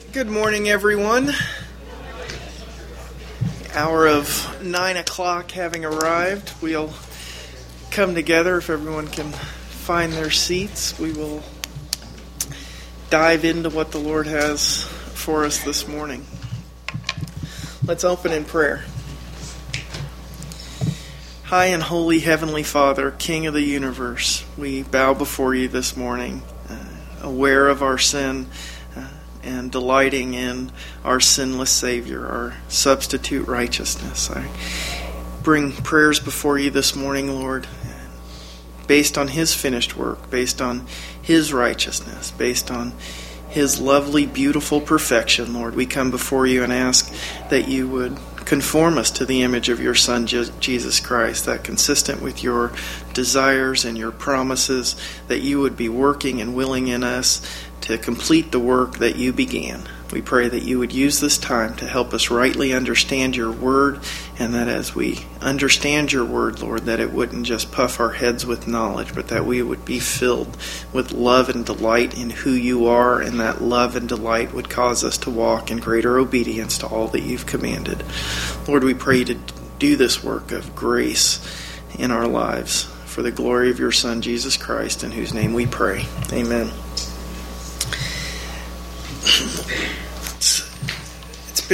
Good morning, everyone. Hour of 9 o'clock having arrived. We'll come together. If everyone can find their seats, we will dive into what the Lord has for us this morning. Let's open in prayer. High and holy Heavenly Father, King of the universe, we bow before you this morning, aware of our sin, and delighting in our sinless Savior, our substitute righteousness. I bring prayers before you this morning, Lord, based on His finished work, based on His righteousness, based on His lovely, beautiful perfection. Lord, we come before you and ask that you would conform us to the image of your Son, Jesus Christ, that consistent with your desires and your promises, that you would be working and willing in us to complete the work that you began. We pray that you would use this time to help us rightly understand your word, and that as we understand your word, Lord, that it wouldn't just puff our heads with knowledge, but that we would be filled with love and delight in who you are, and that love and delight would cause us to walk in greater obedience to all that you've commanded. Lord, we pray to do this work of grace in our lives for the glory of your Son, Jesus Christ, in whose name we pray. Amen. It's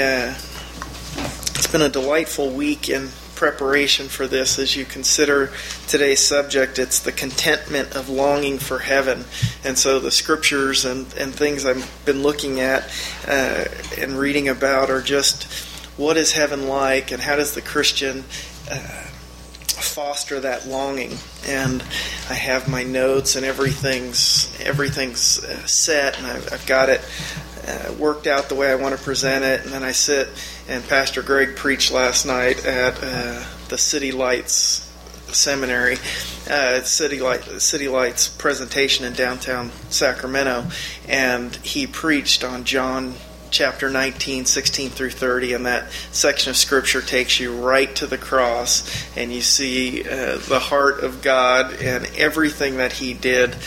been a delightful week in preparation for this. As you consider today's subject, it's the contentment of longing for heaven. And so the scriptures and things I've been looking at and reading about are just what is heaven like, and how does the Christian foster that longing. And I have my notes, and everything's set, and I've got it worked out the way I want to present it. And then I sit, and Pastor Greg preached last night at the City Lights Seminary, City Lights presentation in downtown Sacramento, and he preached on John chapter 19, 16 through 30, and that section of Scripture takes you right to the cross, and you see the heart of God and everything that He did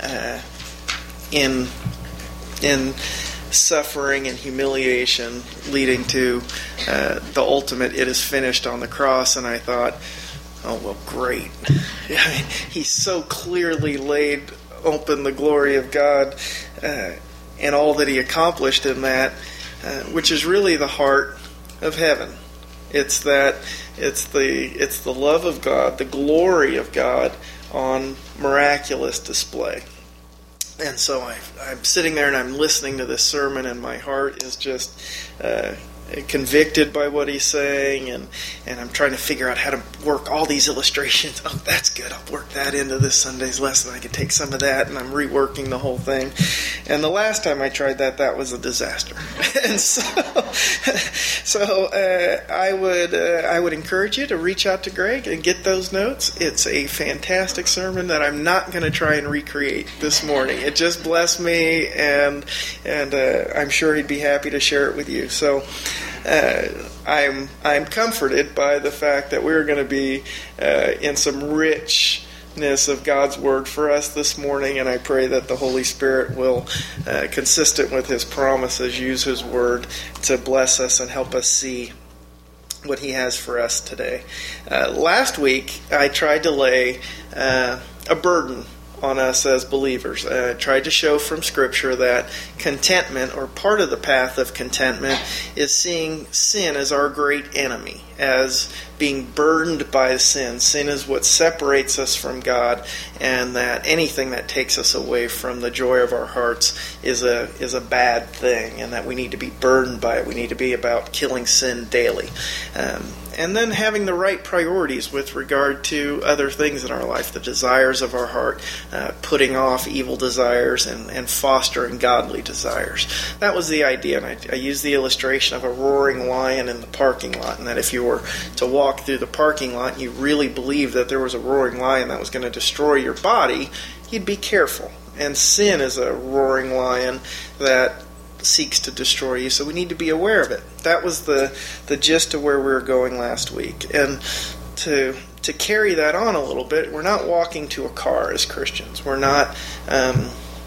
in suffering and humiliation, leading to the ultimate, it is finished on the cross. And I thought, oh, well, great. He so clearly laid open the glory of God and all that He accomplished in that, which is really the heart of heaven. It's the love of God, the glory of God on miraculous display. And so I'm sitting there and I'm listening to this sermon, and my heart is just convicted by what he's saying, and I'm trying to figure out how to work all these illustrations. Oh, that's good. I'll work that into this Sunday's lesson. I can take some of that, and I'm reworking the whole thing. And the last time I tried that was a disaster. And so I would encourage you to reach out to Greg and get those notes. It's a fantastic sermon that I'm not going to try and recreate this morning. It just blessed me, and I'm sure he'd be happy to share it with you. So I'm comforted by the fact that we're going to be in some richness of God's Word for us this morning, and I pray that the Holy Spirit will, consistent with His promises, use His Word to bless us and help us see what He has for us today. Last week, I tried to lay a burden on us as believers. I tried to show from Scripture that contentment, or part of the path of contentment, is seeing sin as our great enemy, as being burdened by sin. Sin is what separates us from God, and that anything that takes us away from the joy of our hearts is a bad thing, and that we need to be burdened by it. We need to be about killing sin daily. And then having the right priorities with regard to other things in our life, the desires of our heart, putting off evil desires and fostering godly desires. That was the idea, and I used the illustration of a roaring lion in the parking lot, and that if you were to walk through the parking lot and you really believed that there was a roaring lion that was going to destroy your body, you'd be careful. And sin is a roaring lion that seeks to destroy you, so we need to be aware of it. That was the gist of where we were going last week. And to carry that on a little bit, we're not walking to a car as Christians. We're not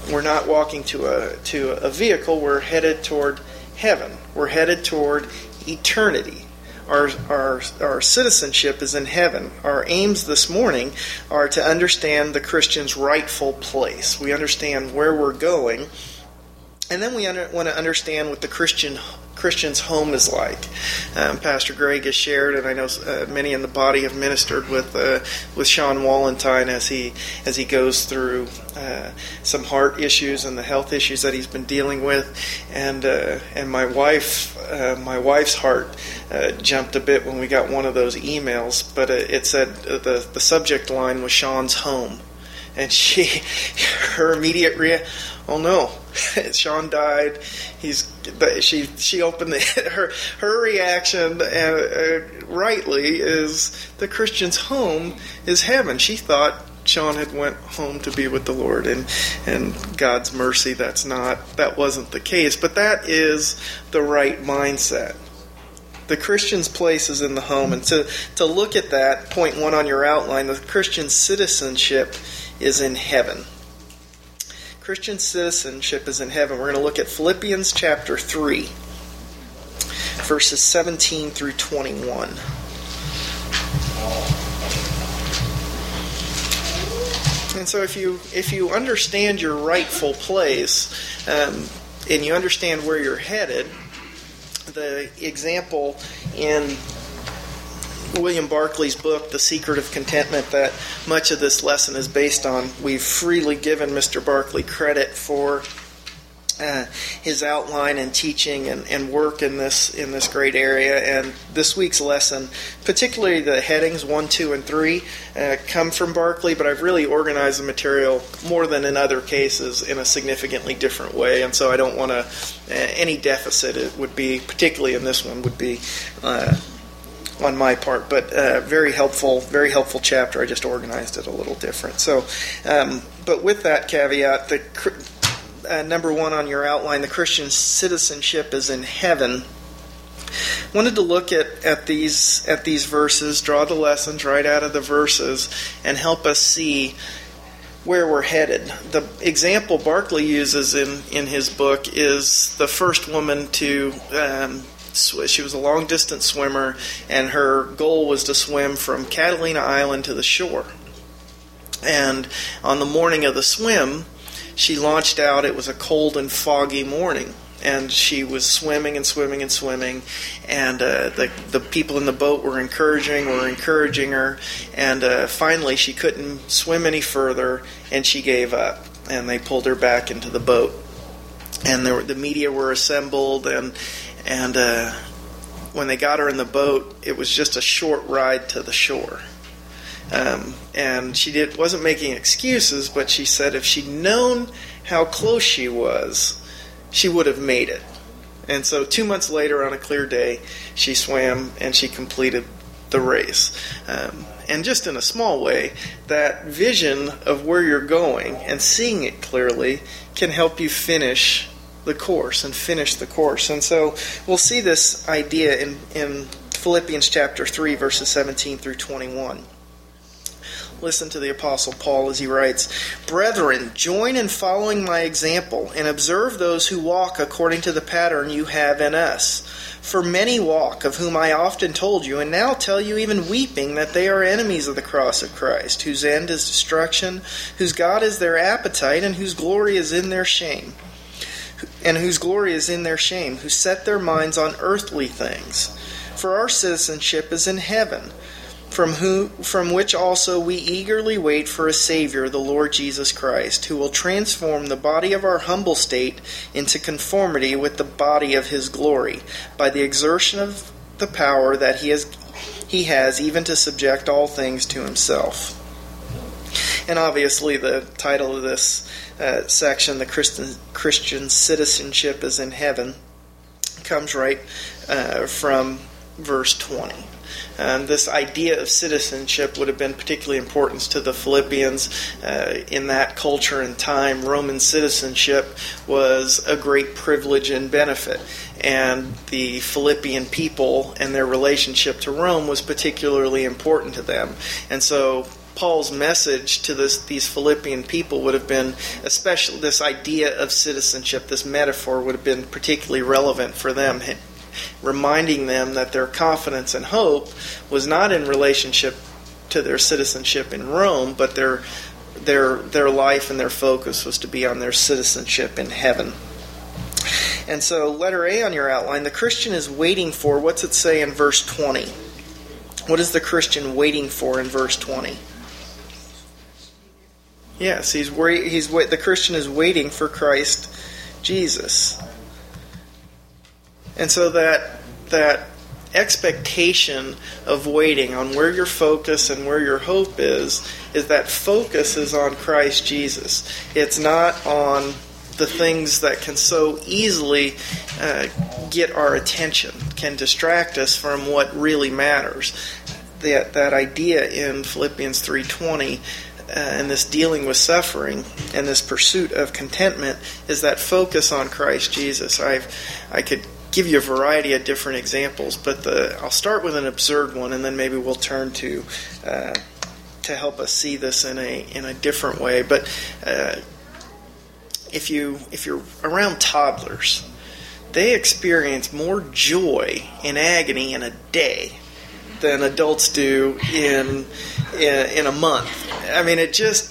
We're not walking to a vehicle. We're headed toward heaven. We're headed toward eternity. Our citizenship is in heaven. Our aims this morning are to understand the Christian's rightful place. We understand where we're going, and then we want to understand what the Christian's home is like. Pastor Greg has shared, and I know many in the body have ministered with Sean Wallenstein as he goes through some heart issues and the health issues that he's been dealing with, and my wife's heart jumped a bit when we got one of those emails, but it said the subject line was Sean's home, and her immediate reaction, oh no, Sean died. She opened her reaction, rightly, is the Christian's home is heaven. She thought Sean had went home to be with the Lord, and God's mercy, that wasn't the case. But that is the right mindset. The Christian's place is in the home, and to look at that, point 1 on your outline, the Christian citizenship is in heaven. Christian citizenship is in heaven. We're going to look at Philippians chapter 3, verses 17 through 21. And so if you understand your rightful place, and you understand where you're headed, the example in William Barclay's book, The Secret of Contentment, that much of this lesson is based on, we've freely given Mr. Barclay credit for his outline and teaching and work in this great area. And this week's lesson, particularly the headings 1, 2, and 3, come from Barclay, but I've really organized the material more than in other cases in a significantly different way. And so I don't want to, any deficit it would be, particularly in this one, would be on my part, but very helpful chapter. I just organized it a little different. So, but with that caveat, number 1 on your outline, the Christian citizenship is in heaven. Wanted to look at these verses, draw the lessons right out of the verses, and help us see where we're headed. The example Barclay uses in his book is the first woman to. She was a long-distance swimmer, and her goal was to swim from Catalina Island to the shore. And on the morning of the swim, she launched out. It was a cold and foggy morning, and she was swimming and swimming and swimming, and the people in the boat were encouraging her, and finally she couldn't swim any further, and she gave up, and they pulled her back into the boat. And the media were assembled, and when they got her in the boat, it was just a short ride to the shore. And she wasn't making excuses, but she said if she'd known how close she was, she would have made it. And so 2 months later, on a clear day, she swam and she completed the race. And just in a small way, that vision of where you're going and seeing it clearly can help you finish the course. And so we'll see this idea in Philippians chapter 3, verses 17 through 21. Listen to the Apostle Paul as he writes, "Brethren, join in following my example, and observe those who walk according to the pattern you have in us. For many walk, of whom I often told you, and now tell you even weeping, that they are enemies of the cross of Christ, whose end is destruction, whose God is their appetite, and whose glory is in their shame. Who set their minds on earthly things. For our citizenship is in heaven, from which also we eagerly wait for a Savior, the Lord Jesus Christ, who will transform the body of our humble state into conformity with the body of His glory, by the exertion of the power that He has even to subject all things to Himself." And obviously the title of this section, the Christian citizenship is in heaven, comes right from verse 20. This idea of citizenship would have been particularly important to the Philippians. In that culture and time, Roman citizenship was a great privilege and benefit. And the Philippian people and their relationship to Rome was particularly important to them. And so Paul's message to these Philippian people would have been, especially this idea of citizenship, this metaphor would have been particularly relevant for them, reminding them that their confidence and hope was not in relationship to their citizenship in Rome, but their life and their focus was to be on their citizenship in heaven. And so, letter A on your outline, the Christian is waiting for, what's it say in verse 20? What is the Christian waiting for in verse 20? Yes, the Christian is waiting for Christ Jesus. And so that expectation of waiting on where your focus and where your hope is that focus is on Christ Jesus. It's not on the things that can so easily get our attention, can distract us from what really matters. That idea in Philippians 3:20 and this dealing with suffering and this pursuit of contentment is that focus on Christ Jesus. I could give you a variety of different examples, but I'll start with an absurd one, and then maybe we'll turn to help us see this in a different way. But if you're around toddlers, they experience more joy and agony in a day than adults do in a month. I mean, it just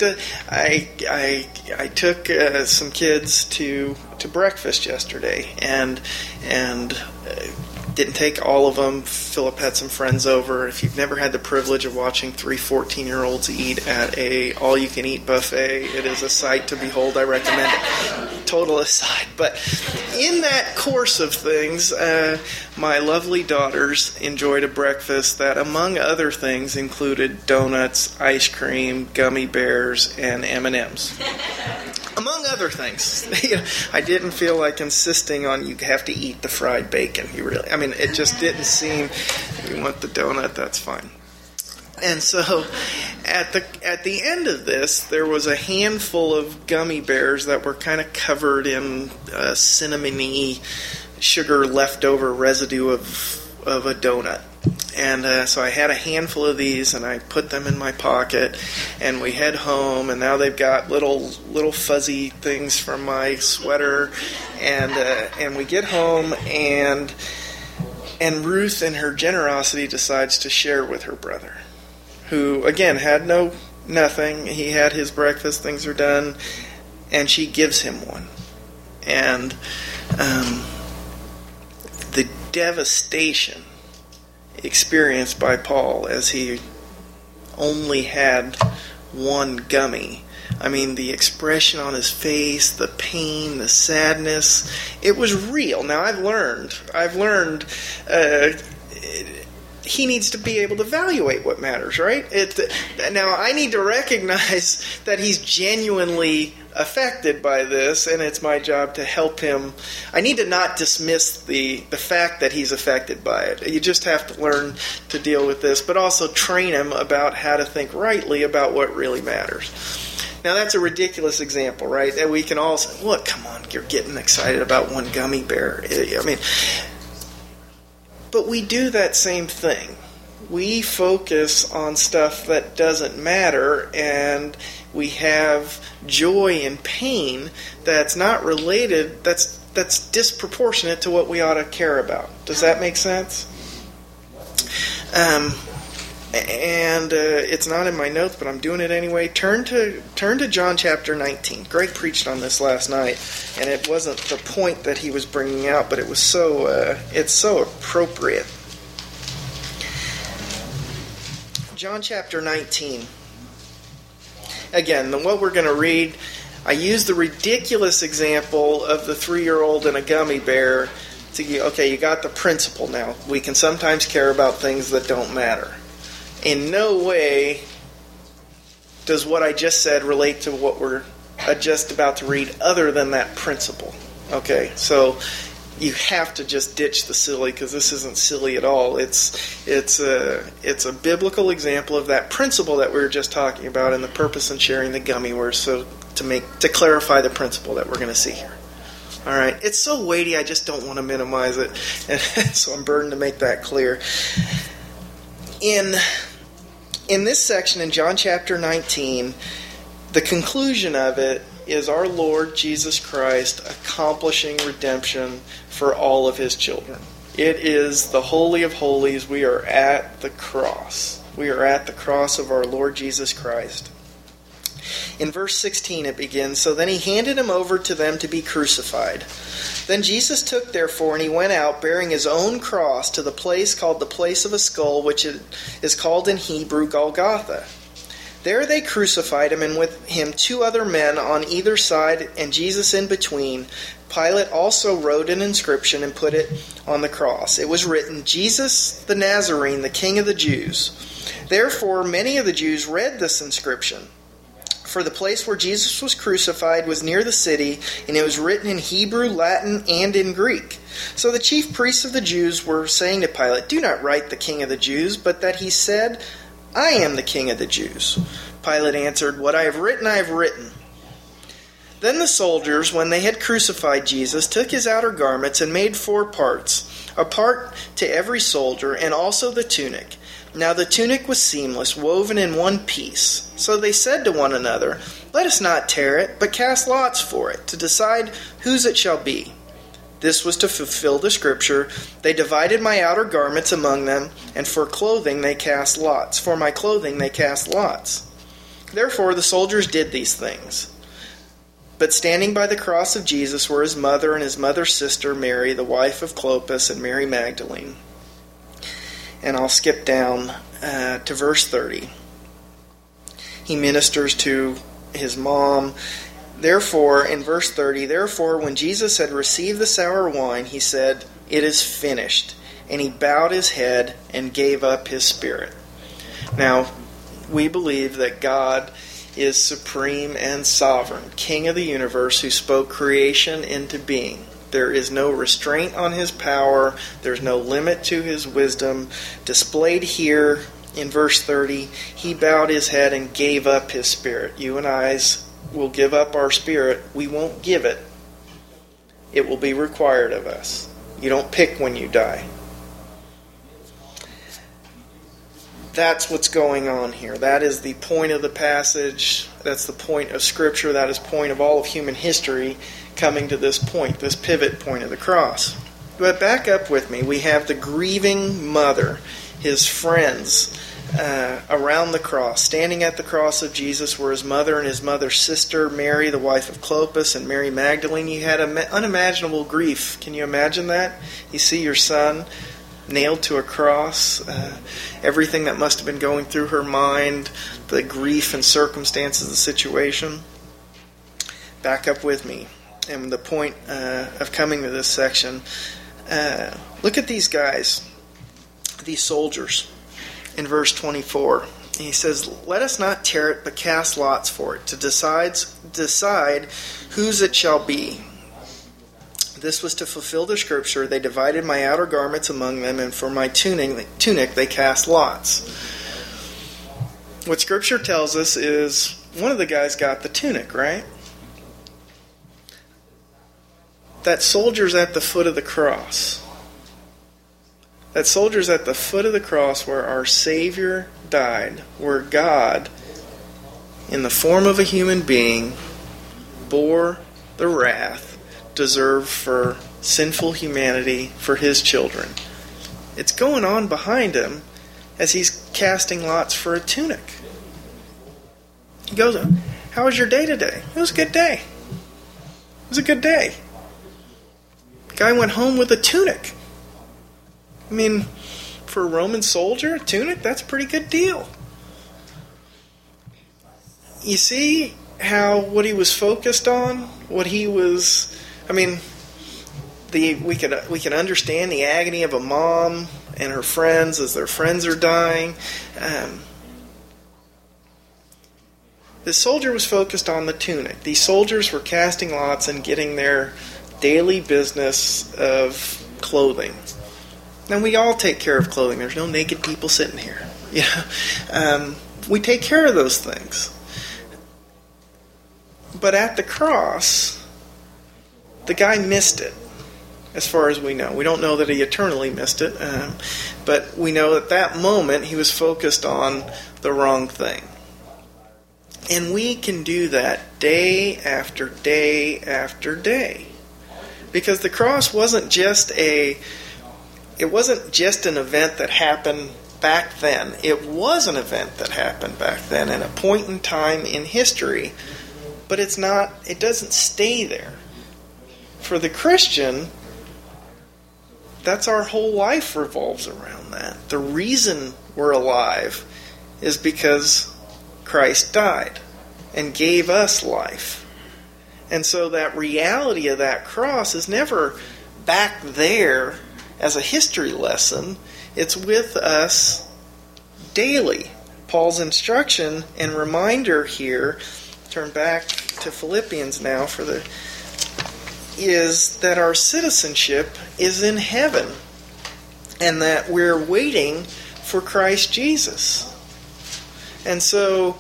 I took some kids to breakfast yesterday, and didn't take all of them. Philip had some friends over. If you've never had the privilege of watching 3 14-year-olds eat at a all-you-can-eat buffet, it is a sight to behold. I recommend it. Total aside. But in that course of things, my lovely daughters enjoyed a breakfast that, among other things, included donuts, ice cream, gummy bears, and M&Ms. Among other things. I didn't feel like insisting on you have to eat the fried bacon. It just didn't seem, you want the donut, that's fine. And so at the end of this, there was a handful of gummy bears that were kind of covered in cinnamony sugar leftover residue of a donut. And so I had a handful of these, and I put them in my pocket, and we head home, and now they've got little fuzzy things from my sweater, and we get home, and Ruth, in her generosity, decides to share with her brother, who, again, had nothing. He had his breakfast, things are done, and she gives him one. And the devastation experienced by Paul as he only had one gummy. I mean, the expression on his face, the pain, the sadness, it was real. Now, I've learned he needs to be able to evaluate what matters, right? Now, I need to recognize that he's genuinely affected by this, and it's my job to help him. I need to not dismiss the fact that he's affected by it. You just have to learn to deal with this, but also train him about how to think rightly about what really matters. Now, that's a ridiculous example, right? That we can all say, look, come on, you're getting excited about one gummy bear. But we do that same thing. We focus on stuff that doesn't matter, and we have joy and pain that's not related, that's disproportionate to what we ought to care about. Does that make sense? It's not in my notes, but I'm doing it anyway. Turn to John chapter 19. Greg preached on this last night, and it wasn't the point that he was bringing out, but it was it's so appropriate. John chapter 19. Again, what we're going to read, I use the ridiculous example of the 3-year-old and a gummy bear to, you got the principle now. We can sometimes care about things that don't matter. In no way does what I just said relate to what we're just about to read other than that principle. Okay, so you have to just ditch the silly, because this isn't silly at all. It's a biblical example of that principle that we were just talking about, and the purpose in sharing the gummy words, so to clarify the principle that we're going to see here. All right, it's so weighty, I just don't want to minimize it, and so I'm burdened to make that clear. In in this section in John chapter 19, the conclusion of it is our Lord Jesus Christ accomplishing redemption for all of his children. It is the Holy of Holies. We are at the cross. We are at the cross of our Lord Jesus Christ. In verse 16 it begins, "So then he handed him over to them to be crucified. Then Jesus took therefore, and he went out, bearing his own cross, to the place called the place of a skull, which is called in Hebrew Golgotha. There they crucified him, and with him 2 other men on either side, and Jesus in between. Pilate also wrote an inscription and put it on the cross. It was written, 'Jesus the Nazarene, the King of the Jews.' Therefore many of the Jews read this inscription. For the place where Jesus was crucified was near the city, and it was written in Hebrew, Latin, and in Greek. So the chief priests of the Jews were saying to Pilate, 'Do not write the King of the Jews, but that he said, I am the King of the Jews.' Pilate answered, 'What I have written, I have written.' Then the soldiers, when they had crucified Jesus, took his outer garments and made 4 parts, a part to every soldier, and also the tunic. Now the tunic was seamless, woven in one piece. So they said to one another, 'Let us not tear it, but cast lots for it, to decide whose it shall be.' This was to fulfill the scripture, 'They divided my outer garments among them, and for clothing they cast lots. For my clothing they cast lots.' Therefore the soldiers did these things. But standing by the cross of Jesus were his mother and his mother's sister, Mary, the wife of Clopas, and Mary Magdalene." And I'll skip down to verse 30. He ministers to his mom. Therefore, in verse 30, "Therefore, when Jesus had received the sour wine, he said, 'It is finished.' And he bowed his head and gave up his spirit." Now, we believe that God is supreme and sovereign, King of the universe, who spoke creation into being. There is no restraint on his power. There's no limit to his wisdom. Displayed here in verse 30, he bowed his head and gave up his spirit. You and I will give up our spirit. We won't give it. It will be required of us. You don't pick when you die. That's what's going on here. That is the point of the passage. That's the point of Scripture. That is the point of all of human history, coming to this point, this pivot point of the cross. But back up with me. We have the grieving mother, his friends around the cross. Standing at the cross of Jesus were his mother and his mother's sister, Mary, the wife of Clopas, and Mary Magdalene. You had unimaginable grief. Can you imagine that? You see your son nailed to a cross, everything that must have been going through her mind, the grief and circumstances of the situation. Back up with me. And the point of coming to this section, look at these guys, these soldiers, in verse 24. He says, "Let us not tear it, but cast lots for it, to decide whose it shall be. This was to fulfill the scripture, 'They divided my outer garments among them, and for my tunic they cast lots.'" What Scripture tells us is one of the guys got the tunic, right? That soldier's at the foot of the cross. That soldier's at the foot of the cross where our Savior died, where God, in the form of a human being, bore the wrath deserved for sinful humanity, for his children. It's going on behind him as he's casting lots for a tunic. He goes, "How was your day today?" "It was a good day. It was a good day." The guy went home with a tunic. I mean, for a Roman soldier, a tunic, that's a pretty good deal. You see how what he was focused on, what he was... I mean, we can understand the agony of a mom and her friends as their friends are dying. The soldier was focused on the tunic. These soldiers were casting lots and getting their daily business of clothing. Now, we all take care of clothing. There's no naked people sitting here. We take care of those things. But at the cross, the guy missed it. as far as we know. We don't know that he eternally missed it, but we know at that moment he was focused on the wrong thing. And we can do that day after day after day. Because the cross wasn't just an event that happened back then. It was an event that happened back then and a point in time in history, but it doesn't stay there. For the Christian, that's our whole life revolves around that. The reason we're alive is because Christ died and gave us life. And so that reality of that cross is never back there as a history lesson. It's with us daily. Paul's instruction and reminder here, turn back to Philippians now is that our citizenship is in heaven and that we're waiting for Christ Jesus. And so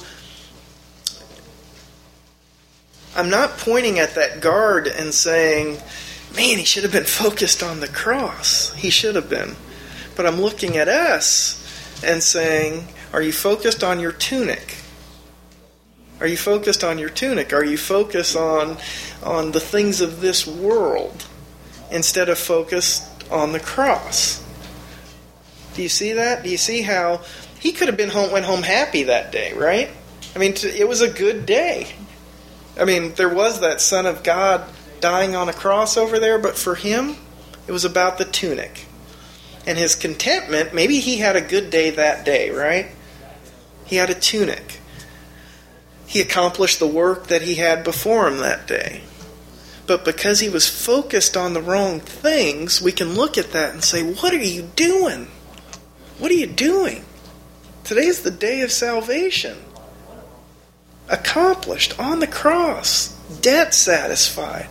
I'm not pointing at that guard and saying, man, he should have been focused on the cross. He should have been. But I'm looking at us and saying, are you focused on your tunic? Are you focused on your tunic? Are you focused on the things of this world instead of focused on the cross? Do you see that? Do you see how he could have went home happy that day, right? I mean, it was a good day. I mean, there was that Son of God dying on a cross over there, but for him, it was about the tunic. And his contentment, maybe he had a good day that day, right? He had a tunic. He accomplished the work that he had before him that day. But because he was focused on the wrong things, we can look at that and say, what are you doing? What are you doing? Today's the day of salvation. Accomplished on the cross. Debt satisfied.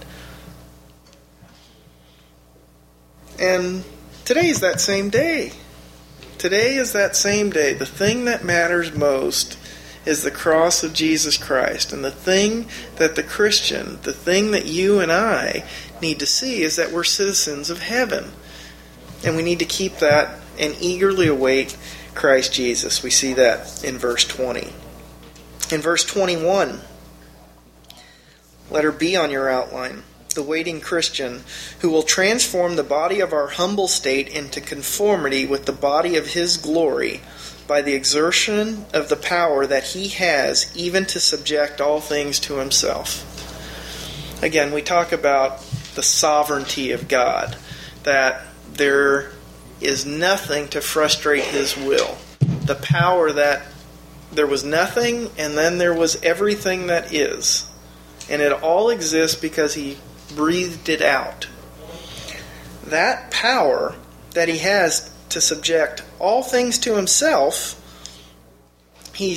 And today is that same day. Today is that same day. The thing that matters most is the cross of Jesus Christ. And the thing that the Christian, the thing that you and I need to see is that we're citizens of heaven. And we need to keep that and eagerly await Christ Jesus. We see that in verse 20. In verse 21, letter B on your outline, the waiting Christian who will transform the body of our humble state into conformity with the body of his glory by the exertion of the power that he has even to subject all things to himself. Again, we talk about the sovereignty of God, that there is nothing to frustrate his will. The power that there was nothing and then there was everything that is. And it all exists because he breathed it out. That power that he has to subject all things to himself, he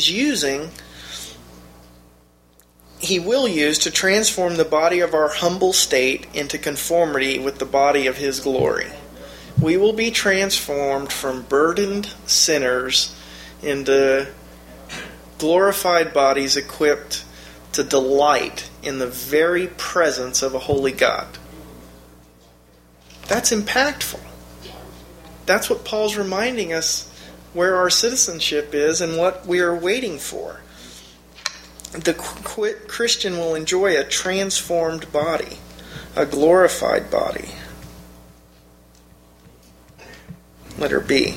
will use to transform the body of our humble state into conformity with the body of his glory. We will be transformed from burdened sinners into glorified bodies equipped to delight in the very presence of a holy God. That's impactful. That's what Paul's reminding us where our citizenship is and what we are waiting for. The Christian will enjoy a transformed body, a glorified body. Letter B.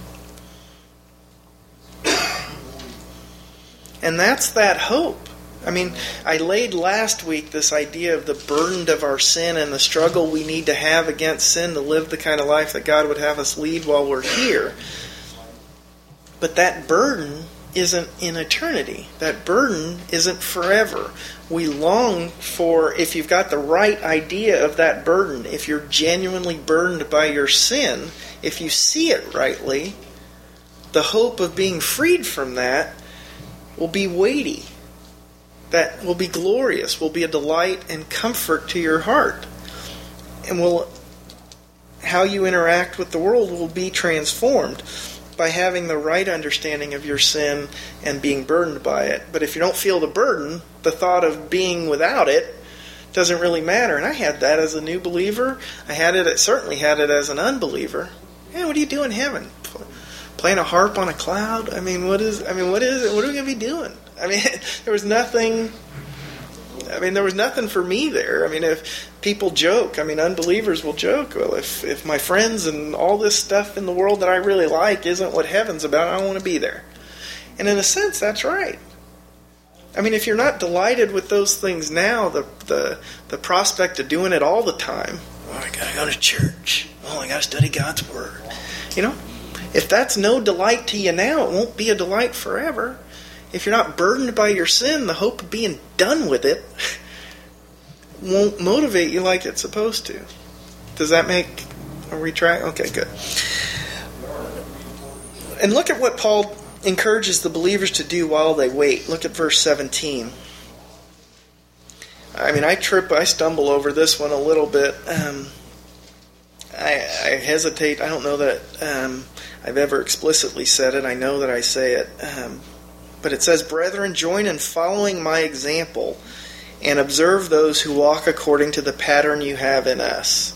And that's that hope. I mean, I laid last week this idea of the burden of our sin and the struggle we need to have against sin to live the kind of life that God would have us lead while we're here. But that burden isn't in eternity. That burden isn't forever. We long for, if you've got the right idea of that burden, if you're genuinely burdened by your sin, if you see it rightly, the hope of being freed from that will be weighty. That will be glorious, will be a delight and comfort to your heart. And how you interact with the world will be transformed by having the right understanding of your sin and being burdened by it. But if you don't feel the burden, the thought of being without it doesn't really matter. And I had that as a new believer. Certainly had it as an unbeliever. Man, what are you doing in heaven? Playing a harp on a cloud? I mean, what is it? What are we going to be doing? I mean, there was nothing for me there. I mean, if people joke, unbelievers will joke, well, if my friends and all this stuff in the world that I really like isn't what heaven's about, I don't want to be there. And in a sense, that's right. I mean, if you're not delighted with those things now, the prospect of doing it all the time, I gotta go to church. I gotta study God's Word. If that's no delight to you now, it won't be a delight forever. If you're not burdened by your sin, the hope of being done with it won't motivate you like it's supposed to. Does that make a retract? Okay, good. And look at what Paul encourages the believers to do while they wait. Look at verse 17. I stumble over this one a little bit. I hesitate. I don't know that I've ever explicitly said it. I know that I say it. But it says, "Brethren, join in following my example and observe those who walk according to the pattern you have in us."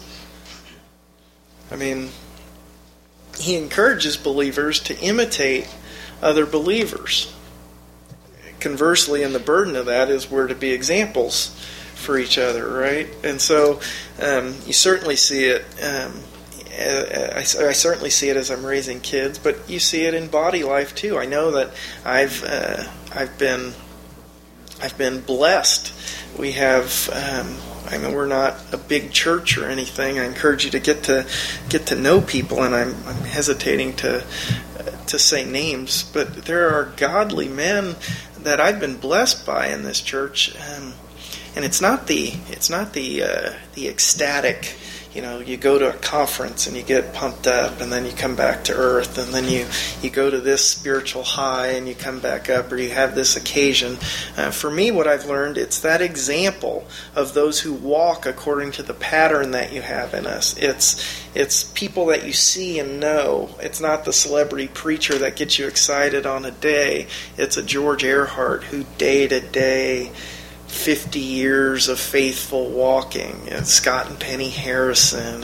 He encourages believers to imitate other believers. Conversely, and the burden of that is we're to be examples for each other, right? And so you certainly see it. I certainly see it as I'm raising kids, but you see it in body life too. I know that I've been blessed. We have. We're not a big church or anything. I encourage you to get to know people, and I'm hesitating to say names, but there are godly men that I've been blessed by in this church, and it's not the ecstatic. You go to a conference and you get pumped up, and then you come back to earth, and then you go to this spiritual high and you come back up, or you have this occasion. For me, what I've learned, it's that example of those who walk according to the pattern that you have in us. It's people that you see and know. It's not the celebrity preacher that gets you excited on a day. It's a George Earhart who day to day, 50 years of faithful walking. Scott and Penny Harrison.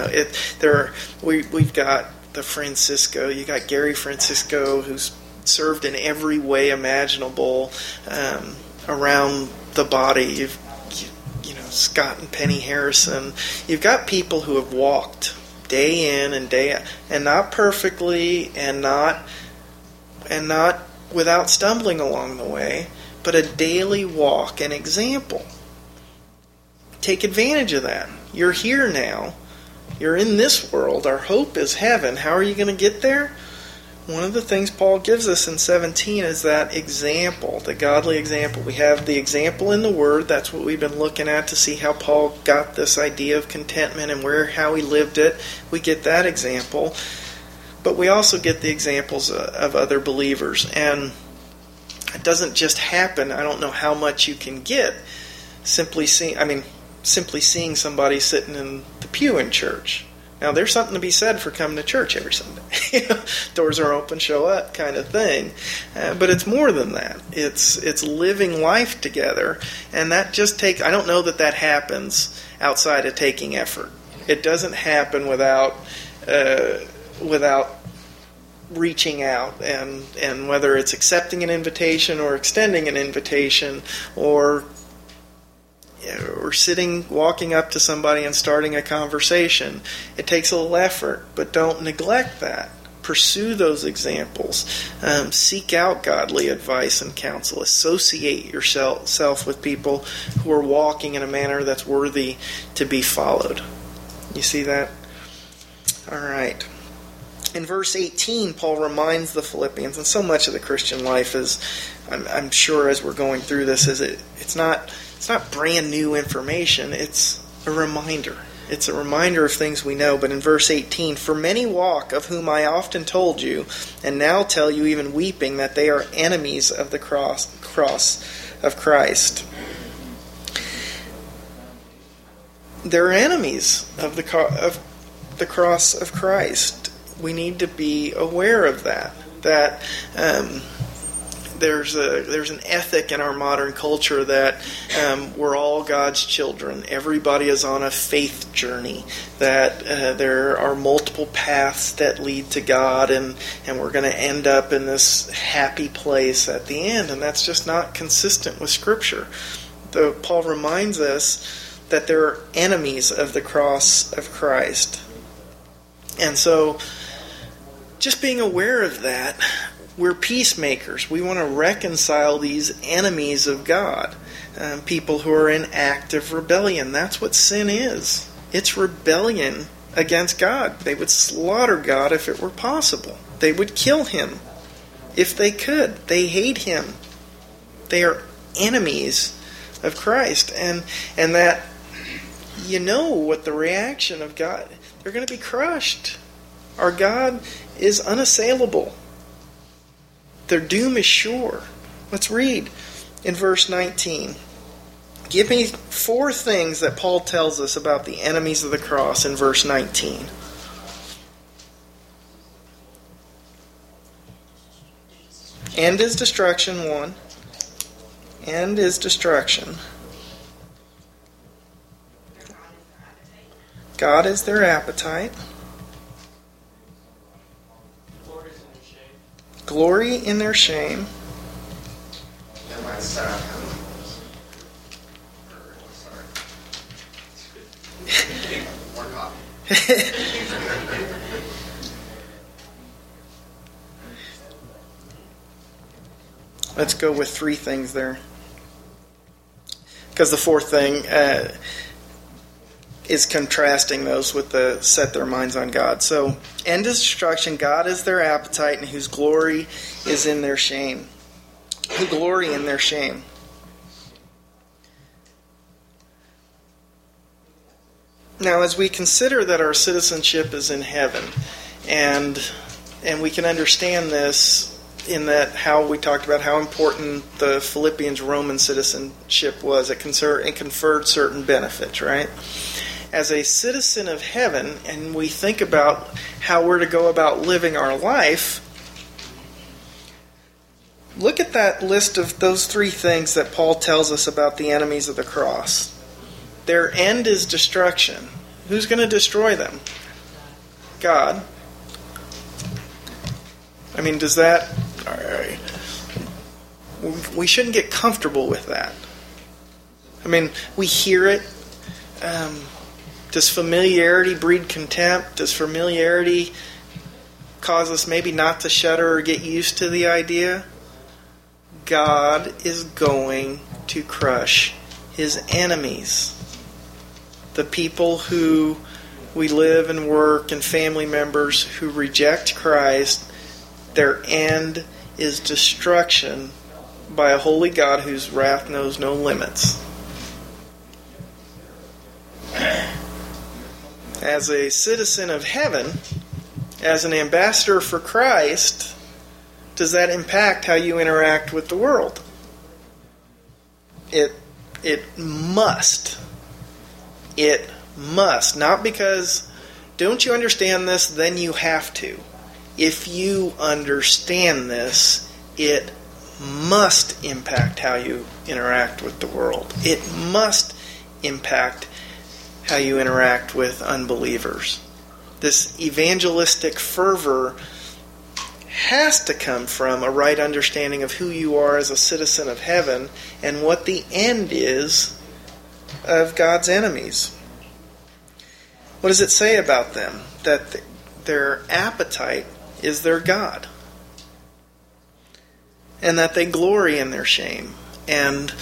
We've got the Francisco. You got Gary Francisco, who's served in every way imaginable around the body. You've Scott and Penny Harrison. You've got people who have walked day in and day out, and not perfectly, and not without stumbling along the way, but a daily walk and example. Take advantage of that. You're here now. You're in this world. Our hope is heaven. How are you going to get there? One of the things Paul gives us in 17 is that example, the godly example. We have the example in the Word. That's what we've been looking at to see how Paul got this idea of contentment and how he lived it. We get that example. But we also get the examples of other believers. And it doesn't just happen. I don't know how much you can get simply seeing somebody sitting in the pew in church. Now, there's something to be said for coming to church every Sunday. Doors are open, show up kind of thing. But it's more than that. It's living life together. And that just takes... I don't know that happens outside of taking effort. It doesn't happen without reaching out, and whether it's accepting an invitation or extending an invitation, or walking up to somebody and starting a conversation. It takes a little effort, but don't neglect that. Pursue those examples. Seek out godly advice and counsel. Associate yourself with people who are walking in a manner that's worthy to be followed. You see that? All right. In verse 18, Paul reminds the Philippians, and so much of the Christian life is, I'm sure as we're going through this, it's not brand new information. It's a reminder. It's a reminder of things we know. But in verse 18, "For many walk, of whom I often told you, and now tell you even weeping, that they are enemies of the cross of Christ." They're enemies of the cross of Christ. We need to be aware of that there's an ethic in our modern culture that we're all God's children. Everybody is on a faith journey. That there are multiple paths that lead to God, and we're going to end up in this happy place at the end. And that's just not consistent with Scripture. Paul reminds us that there are enemies of the cross of Christ. And so, just being aware of that, we're peacemakers. We want to reconcile these enemies of God, people who are in active rebellion. That's what sin is. It's rebellion against God. They would slaughter God if it were possible. They would kill Him if they could. They hate Him. They are enemies of Christ. And that, what the reaction of God, they're going to be crushed. Our God is unassailable. Their doom is sure. Let's read in verse 19. Give me 4 things that Paul tells us about the enemies of the cross in verse 19. End is destruction, 1. End is destruction. God is their appetite. Glory in their shame. Let's go with 3 things there. Because the 4th thing is contrasting those with the set their minds on God. So, end is destruction, God is their appetite, and whose glory is in their shame. Who glory in their shame. Now, as we consider that our citizenship is in heaven, and we can understand this in that how we talked about how important the Philippians Roman citizenship was. It conferred certain benefits, right? As a citizen of heaven, and we think about how we're to go about living our life, look at that list of those 3 things that Paul tells us about the enemies of the cross. Their end is destruction. Who's going to destroy them? God. I mean, does that... We shouldn't get comfortable with that. I mean, we hear it. Does familiarity breed contempt? Does familiarity cause us maybe not to shudder or get used to the idea? God is going to crush His enemies. The people who we live and work and family members who reject Christ, their end is destruction by a holy God whose wrath knows no limits. As a citizen of heaven, as an ambassador for Christ, does that impact how you interact with the world? It must. It must. Not because, don't you understand this, then you have to. If you understand this, it must impact how you interact with the world. It must impact how you interact with unbelievers. This evangelistic fervor has to come from a right understanding of who you are as a citizen of heaven and what the end is of God's enemies. What does it say about them? That their appetite is their God. And that they glory in their shame. And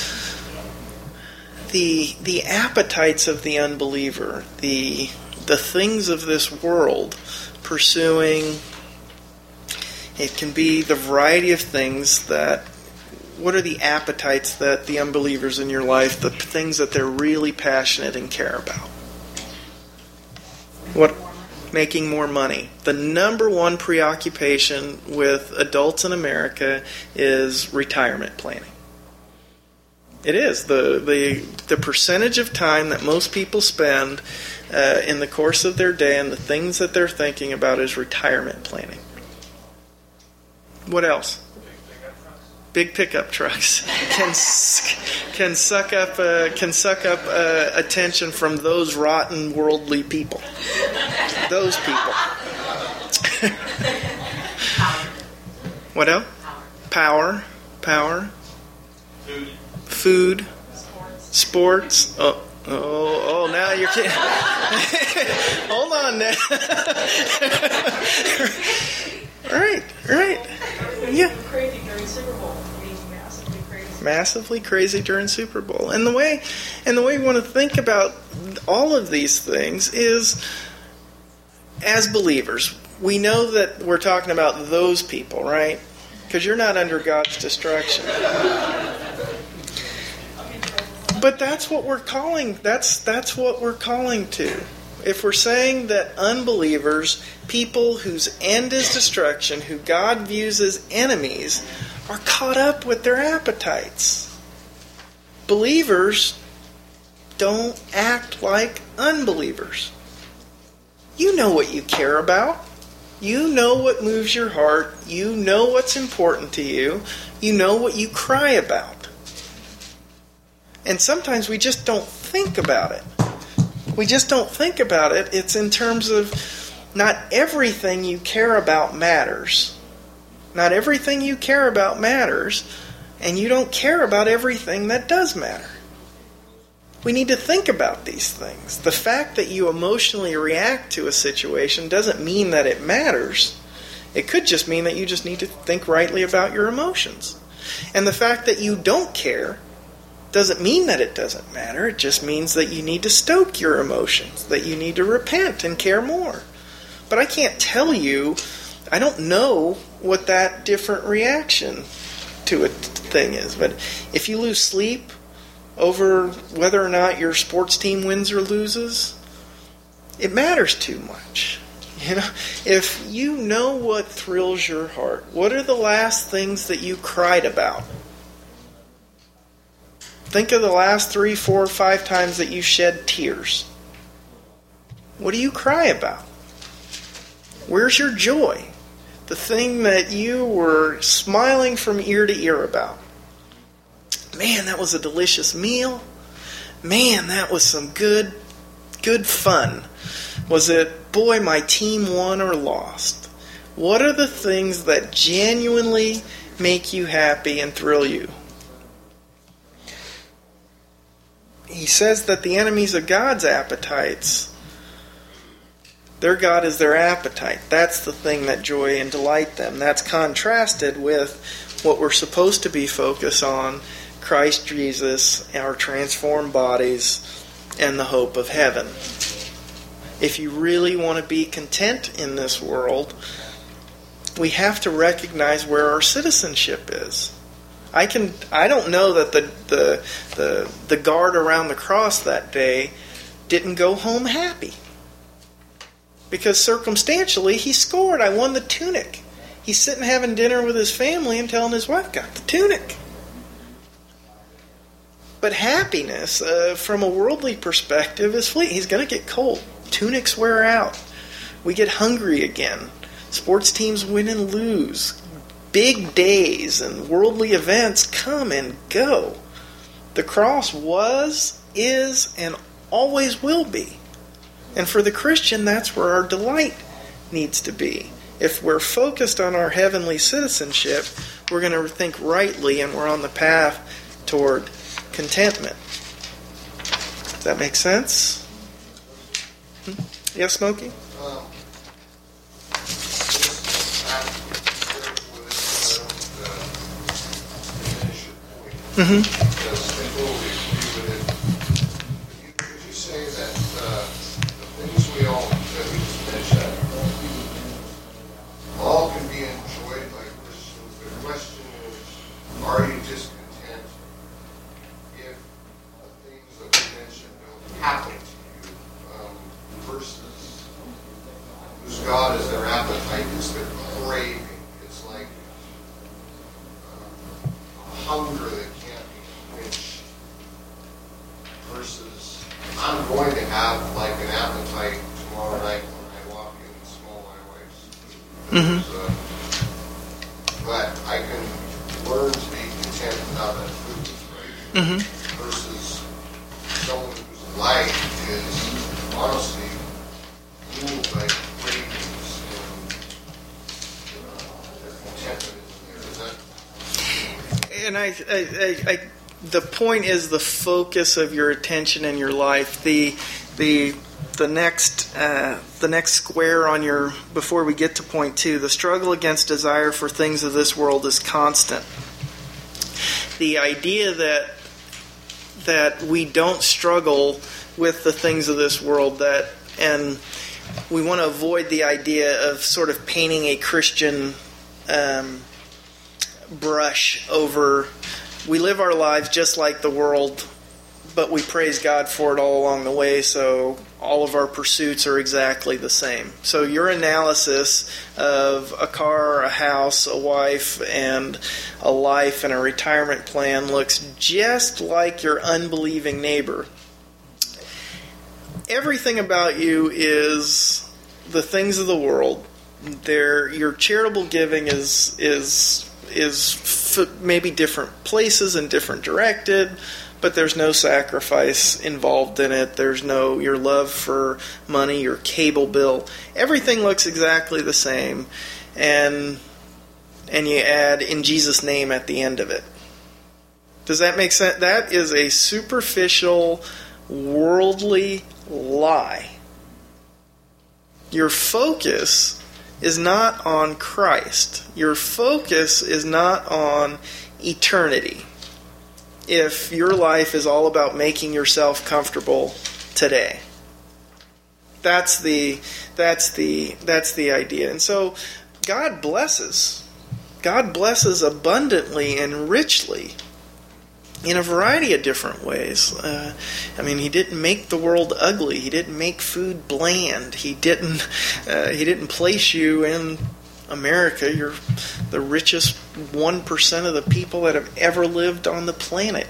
the appetites of the unbeliever, the things of this world, pursuing, it can be the variety of things that, what are the appetites that the unbelievers in your life, the things that they're really passionate and care about? What? Making more money. The number one preoccupation with adults in America is retirement planning. It is. The percentage of time that most people spend in the course of their day and the things that they're thinking about is retirement planning. What else? big pickup trucks can suck up attention from those rotten worldly people. Those people. What else? Power. Food. Sports. Oh, now you're kidding. Hold on now. Right. Yeah. Crazy during Super Bowl. Massively crazy during Super Bowl. And the way we want to think about all of these things is, as believers, we know that we're talking about those people, right? Because you're not under God's destruction. But that's what we're calling. That's what we're calling to. If we're saying that unbelievers, people whose end is destruction, who God views as enemies, are caught up with their appetites. Believers don't act like unbelievers. You know what you care about. You know what moves your heart. You know what's important to you. You know what you cry about. And sometimes we just don't think about it. We just don't think about it. It's in terms of not everything you care about matters. Not everything you care about matters, and you don't care about everything that does matter. We need to think about these things. The fact that you emotionally react to a situation doesn't mean that it matters. It could just mean that you just need to think rightly about your emotions. And the fact that you don't care doesn't mean that it doesn't matter. It just means that you need to stoke your emotions, that you need to repent and care more. But I can't tell you, I don't know what that different reaction to a thing is. But if you lose sleep over whether or not your sports team wins or loses, it matters too much. You know, if you know what thrills your heart, what are the last things that you cried about? Think of the last 3, 4, 5 times that you shed tears. What do you cry about? Where's your joy? The thing that you were smiling from ear to ear about. Man, that was a delicious meal. Man, that was some good fun. Was it, boy, my team won or lost? What are the things that genuinely make you happy and thrill you? He says that the enemies of God's appetites, their God is their appetite. That's the thing that joy and delight them. That's contrasted with what we're supposed to be focused on, Christ Jesus, our transformed bodies, and the hope of heaven. If you really want to be content in this world, we have to recognize where our citizenship is. I don't know that the guard around the cross that day didn't go home happy. Because circumstantially, he scored. I won the tunic. He's sitting having dinner with his family and telling his wife, got the tunic. But happiness, from a worldly perspective, is fleeting. He's going to get cold. Tunics wear out. We get hungry again. Sports teams win and lose. Big days and worldly events come and go. The cross was, is, and always will be. And for the Christian, that's where our delight needs to be. If we're focused on our heavenly citizenship, we're going to think rightly and we're on the path toward contentment. Does that make sense? Yes, Smokey? Mm-hmm. Would you say that the things that we just mentioned all can be enjoyed by Christians? The question is, are you discontent if the things that we mentioned don't happen to you? Versus whose God is their appetite, is their craving. It's like hunger that versus I'm going to have like an appetite tomorrow night when I walk in and smell my wife's food. But I can learn to be the point is the focus of your attention in your life. The next square on your, before we get to point 2, the struggle against desire for things of this world is constant. The idea that we don't struggle with the things of this world, and we want to avoid the idea of sort of painting a Christian brush over. We live our lives just like the world, but we praise God for it all along the way, so all of our pursuits are exactly the same. So your analysis of a car, a house, a wife, and a life and a retirement plan looks just like your unbelieving neighbor. Everything about you is the things of the world. Your charitable giving is maybe different places and different directed, but there's no sacrifice involved in it. There's no your love for money, your cable bill. Everything looks exactly the same, and you add "in Jesus' name" at the end of it. Does that make sense? That is a superficial, worldly lie. Your focus is not on Christ. Your focus is not on eternity. If your life is all about making yourself comfortable today, that's the idea. And so God blesses abundantly and richly in a variety of different ways. He didn't make the world ugly. He didn't make food bland. He didn't place you in America. You're the richest 1% of the people that have ever lived on the planet.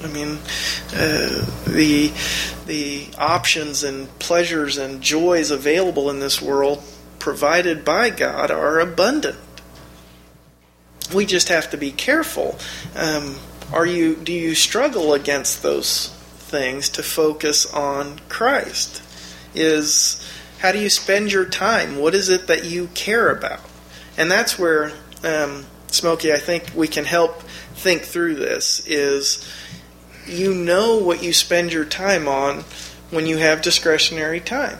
The options and pleasures and joys available in this world provided by God are abundant. We just have to be careful. Do you struggle against those things to focus on Christ? How do you spend your time? What is it that you care about? And that's where, Smokey, I think we can help think through this, is you know what you spend your time on when you have discretionary time.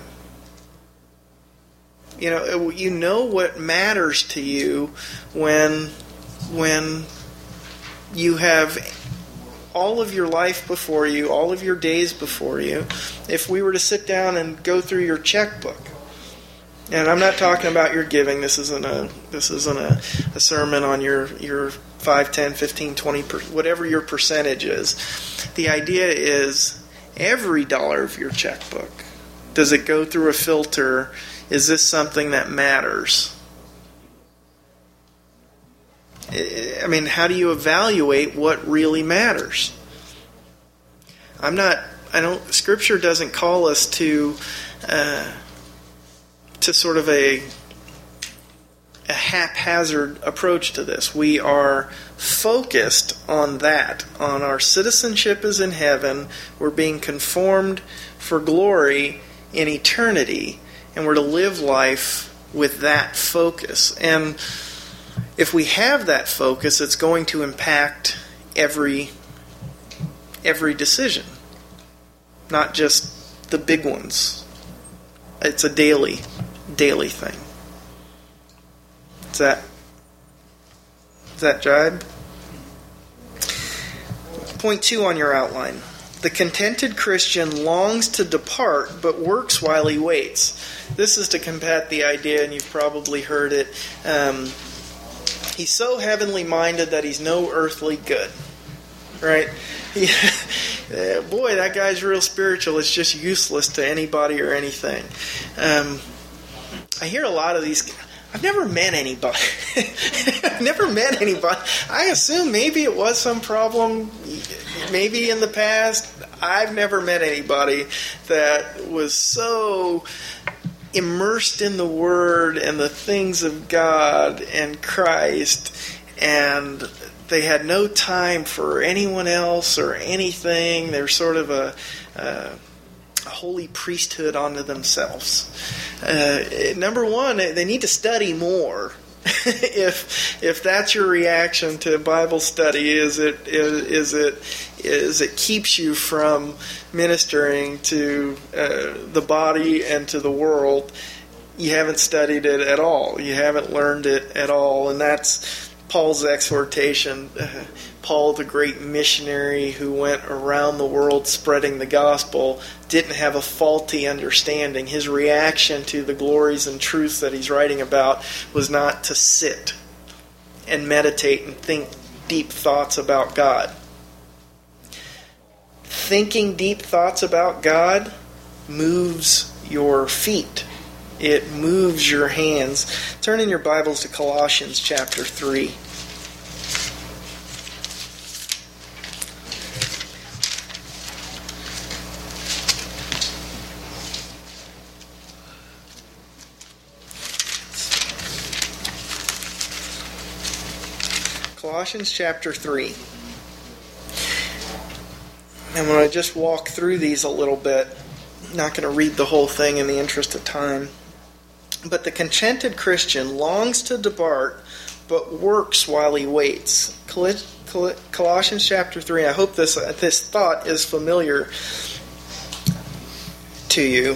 You know what matters to you when you have all of your life before you, all of your days before you. If we were to sit down and go through your checkbook, and I'm not talking about your giving. This isn't a sermon on your 5, 10, 15, 20, whatever your percentage is. The idea is every dollar of your checkbook, does it go through a filter? Is this something that matters? How do you evaluate what really matters? Scripture doesn't call us to sort of a haphazard approach to this. We are focused on that, on our citizenship is in heaven. We're being conformed for glory in eternity, and we're to live life with that focus. And if we have that focus, it's going to impact every decision, not just the big ones. It's a daily thing. Does that jibe? Point 2 on your outline. The contented Christian longs to depart, but works while he waits. This is to combat the idea, and you've probably heard it, he's so heavenly minded that he's no earthly good. Right? Boy, that guy's real spiritual. It's just useless to anybody or anything. I hear a lot of these. I've never met anybody. I assume maybe it was some problem, maybe in the past. I've never met anybody that was so immersed in the Word and the things of God and Christ, and they had no time for anyone else or anything. They're sort of a holy priesthood unto themselves. Number one, they need to study more. if that's your reaction to Bible study, is it keeps you from ministering to the body and to the world, you haven't studied it at all. You haven't learned it at all. And that's Paul's exhortation. Paul, the great missionary who went around the world spreading the gospel, didn't have a faulty understanding. His reaction to the glories and truths that he's writing about was not to sit and meditate and think deep thoughts about God. Thinking deep thoughts about God moves your feet. It moves your hands. Turn in your Bibles to Colossians chapter 3. Colossians chapter 3. I'm going to just walk through these a little bit. I'm not going to read the whole thing in the interest of time. But the contented Christian longs to depart, but works while he waits. Colossians chapter 3. I hope this thought is familiar to you.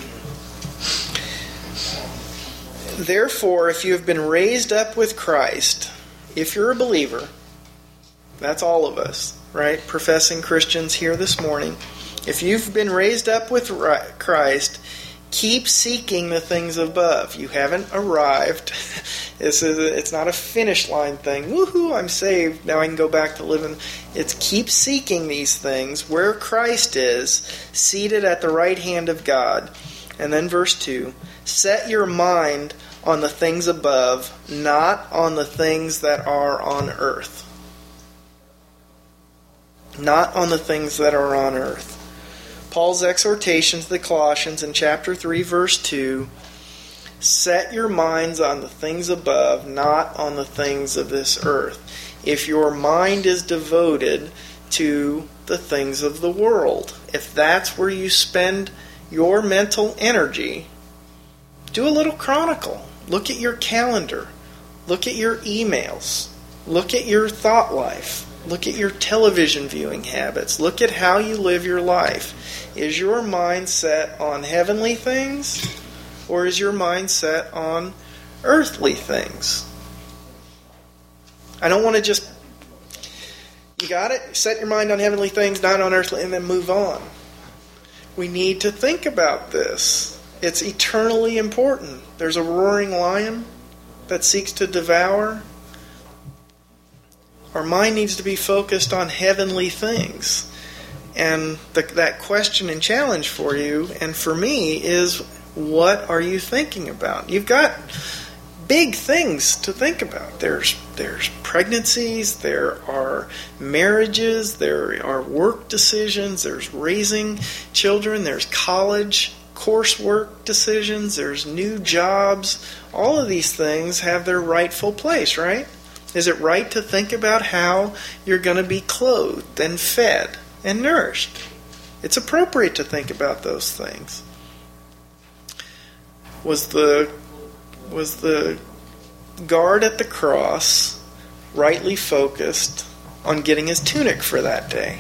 Therefore, if you have been raised up with Christ, if you're a believer, that's all of us, right? Professing Christians here this morning. If you've been raised up with Christ, keep seeking the things above. You haven't arrived. It's not a finish line thing. Woohoo, I'm saved. Now I can go back to living. It's keep seeking these things where Christ is, seated at the right hand of God. And then verse 2, set your mind on the things above, not on the things that are on earth. Not on the things that are on earth. Paul's exhortation to the Colossians in chapter 3, verse 2, set your minds on the things above, not on the things of this earth. If your mind is devoted to the things of the world, if that's where you spend your mental energy, do a little chronicle. Look at your calendar. Look at your emails. Look at your thought life. Look at your television viewing habits. Look at how you live your life. Is your mind set on heavenly things, or is your mind set on earthly things? I don't want to just, you got it? Set your mind on heavenly things, not on earthly, and then move on. We need to think about this. It's eternally important. There's a roaring lion that seeks to devour. Our mind needs to be focused on heavenly things. And that question and challenge for you and for me is, what are you thinking about? You've got big things to think about. There's pregnancies, there are marriages, there are work decisions, there's raising children, there's college coursework decisions, there's new jobs. All of these things have their rightful place, right? Is it right to think about how you're going to be clothed and fed and nourished? It's appropriate to think about those things. Was the guard at the cross rightly focused on getting his tunic for that day?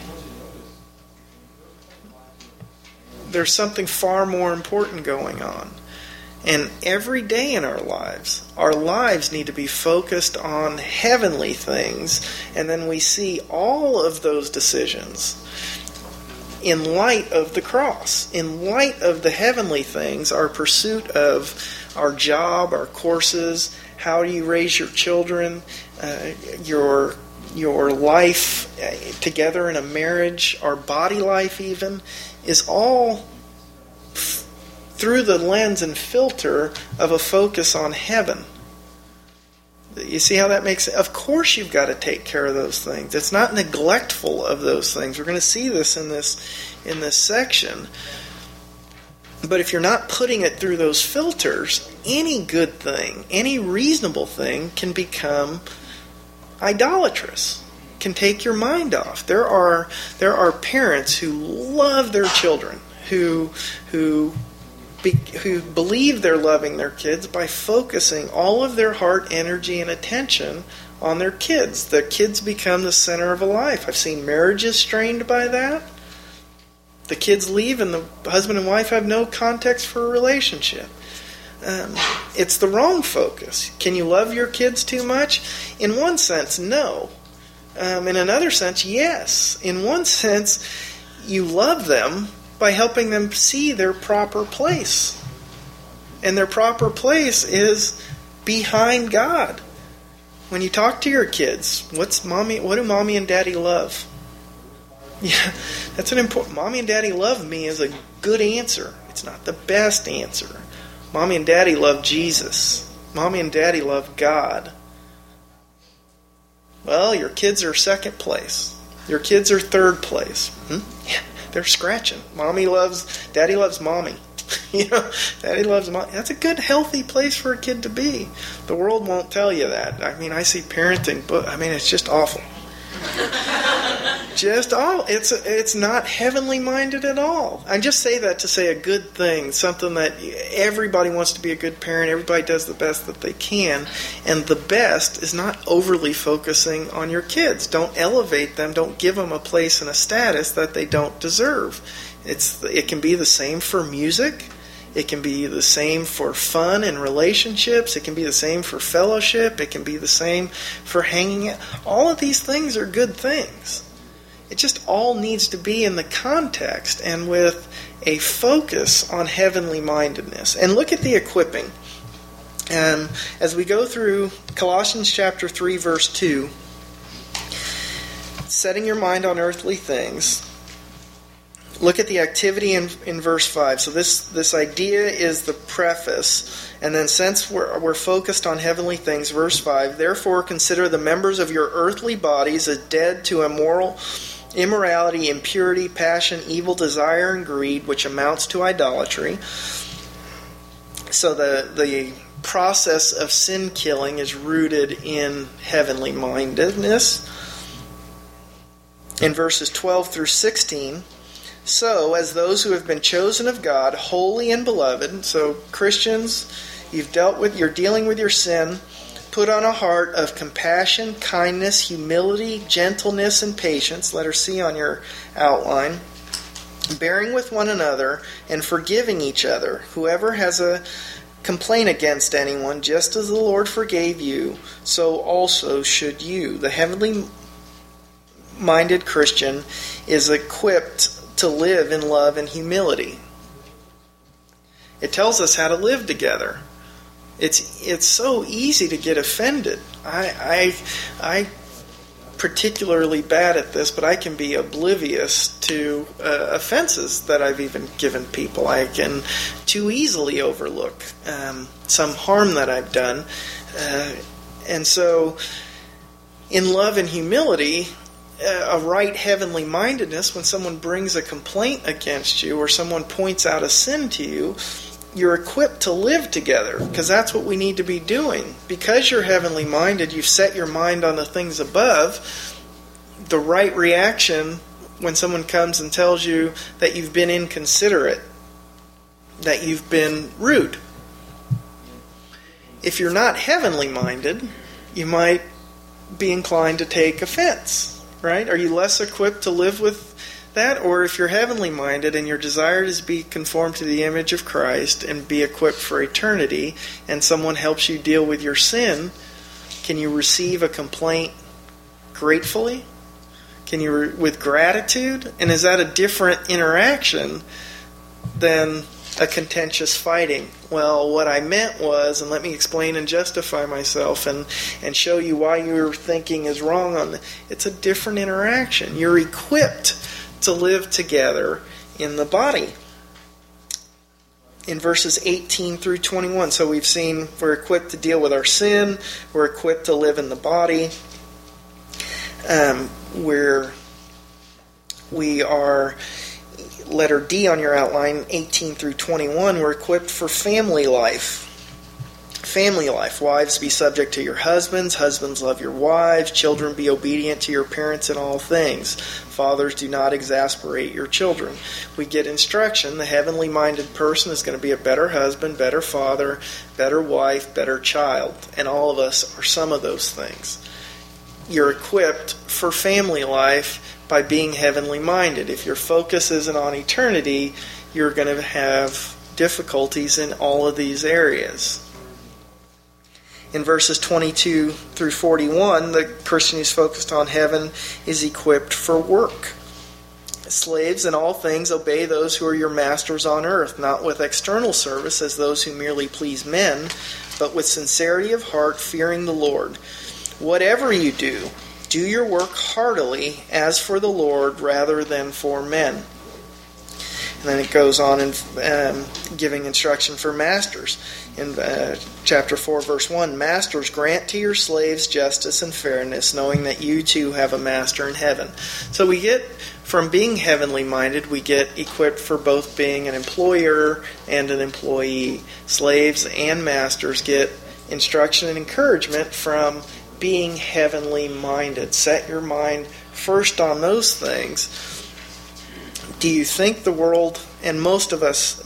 There's something far more important going on. And every day in our lives need to be focused on heavenly things. And then we see all of those decisions in light of the cross, in light of the heavenly things, our pursuit of our job, our courses, how do you raise your children, your life together in a marriage, our body life even, is all through the lens and filter of a focus on heaven. You see how that makes sense? Of course you've got to take care of those things. It's not neglectful of those things. We're going to see this in this section. But if you're not putting it through those filters, any good thing, any reasonable thing can become idolatrous, can take your mind off. There are parents who love their children, who who believe they're loving their kids by focusing all of their heart, energy, and attention on their kids. The kids become the center of a life. I've seen marriages strained by that. The kids leave and the husband and wife have no context for a relationship. It's the wrong focus. Can you love your kids too much? In one sense, no. In another sense, yes. In one sense, you love them by helping them see their proper place. And their proper place is behind God. When you talk to your kids, what do mommy and daddy love? Yeah, that's an important. Mommy and daddy love me is a good answer. It's not the best answer. Mommy and daddy love Jesus. Mommy and daddy love God. Well, your kids are second place. Your kids are third place. Yeah, they're scratching. Daddy loves mommy. Daddy loves mommy. That's a good, healthy place for a kid to be. The world won't tell you that. I see parenting, but it's just awful. It's not heavenly minded at all. I just say that to say a good thing, something that everybody wants to be a good parent. Everybody does the best that they can, and the best is not overly focusing on your kids. Don't elevate them. Don't give them a place and a status that they don't deserve. It can be the same for music. It can be the same for fun and relationships. It can be the same for fellowship. It can be the same for hanging out. All of these things are good things. It just all needs to be in the context and with a focus on heavenly mindedness. And look at the equipping. As we go through Colossians chapter 3, verse 2, setting your mind on earthly things. Look at the activity in verse 5. So this idea is the preface. And then since we're focused on heavenly things, verse 5, therefore consider the members of your earthly bodies as dead to immorality, impurity, passion, evil desire, and greed, which amounts to idolatry. So the process of sin killing is rooted in heavenly mindedness. In verses 12 through 16, so, as those who have been chosen of God, holy and beloved, so Christians, you're dealing with your sin, put on a heart of compassion, kindness, humility, gentleness, and patience, letter C on your outline, bearing with one another and forgiving each other. Whoever has a complaint against anyone, just as the Lord forgave you, so also should you. The heavenly minded Christian is equipped to live in love and humility. It tells us how to live together. It's so easy to get offended. I particularly bad at this, but I can be oblivious to offenses that I've even given people. I can too easily overlook some harm that I've done. And so, in love and humility, a right heavenly mindedness, when someone brings a complaint against you or someone points out a sin to you, you're equipped to live together, because that's what we need to be doing. Because you're heavenly minded, you've set your mind on the things above. The right reaction when someone comes and tells you that you've been inconsiderate, that you've been rude. If you're not heavenly minded, you might be inclined to take offense. Right? Are you less equipped to live with that? Or if you're heavenly minded and your desire is to be conformed to the image of Christ and be equipped for eternity, and someone helps you deal with your sin, can you receive a complaint gratefully? Can you with gratitude? And is that a different interaction than a contentious fighting? Well, what I meant was, and let me explain and justify myself and show you why your thinking is wrong on it's a different interaction. You're equipped to live together in the body. In verses 18 through 21, so we've seen we're equipped to deal with our sin, we're equipped to live in the body, where we are, letter D on your outline, 18 through 21, we're equipped for family life. Family life. Wives, be subject to your husbands. Husbands, love your wives. Children, be obedient to your parents in all things. Fathers, do not exasperate your children. We get instruction. The heavenly minded person is going to be a better husband, better father, better wife, better child. And all of us are some of those things. You're equipped for family life by being heavenly minded. If your focus isn't on eternity, you're going to have difficulties in all of these areas. In verses 22 through 41, the Christian who's focused on heaven is equipped for work. Slaves, in all things, obey those who are your masters on earth, not with external service as those who merely please men, but with sincerity of heart, fearing the Lord. Whatever you do, do your work heartily, as for the Lord rather than for men. And then it goes on in giving instruction for masters. In chapter 4, verse 1, Masters, grant to your slaves justice and fairness, knowing that you too have a master in heaven. So we get, from being heavenly minded, we get equipped for both being an employer and an employee. Slaves and masters get instruction and encouragement from being heavenly minded. Set your mind first on those things. Do you think the world, and most of us,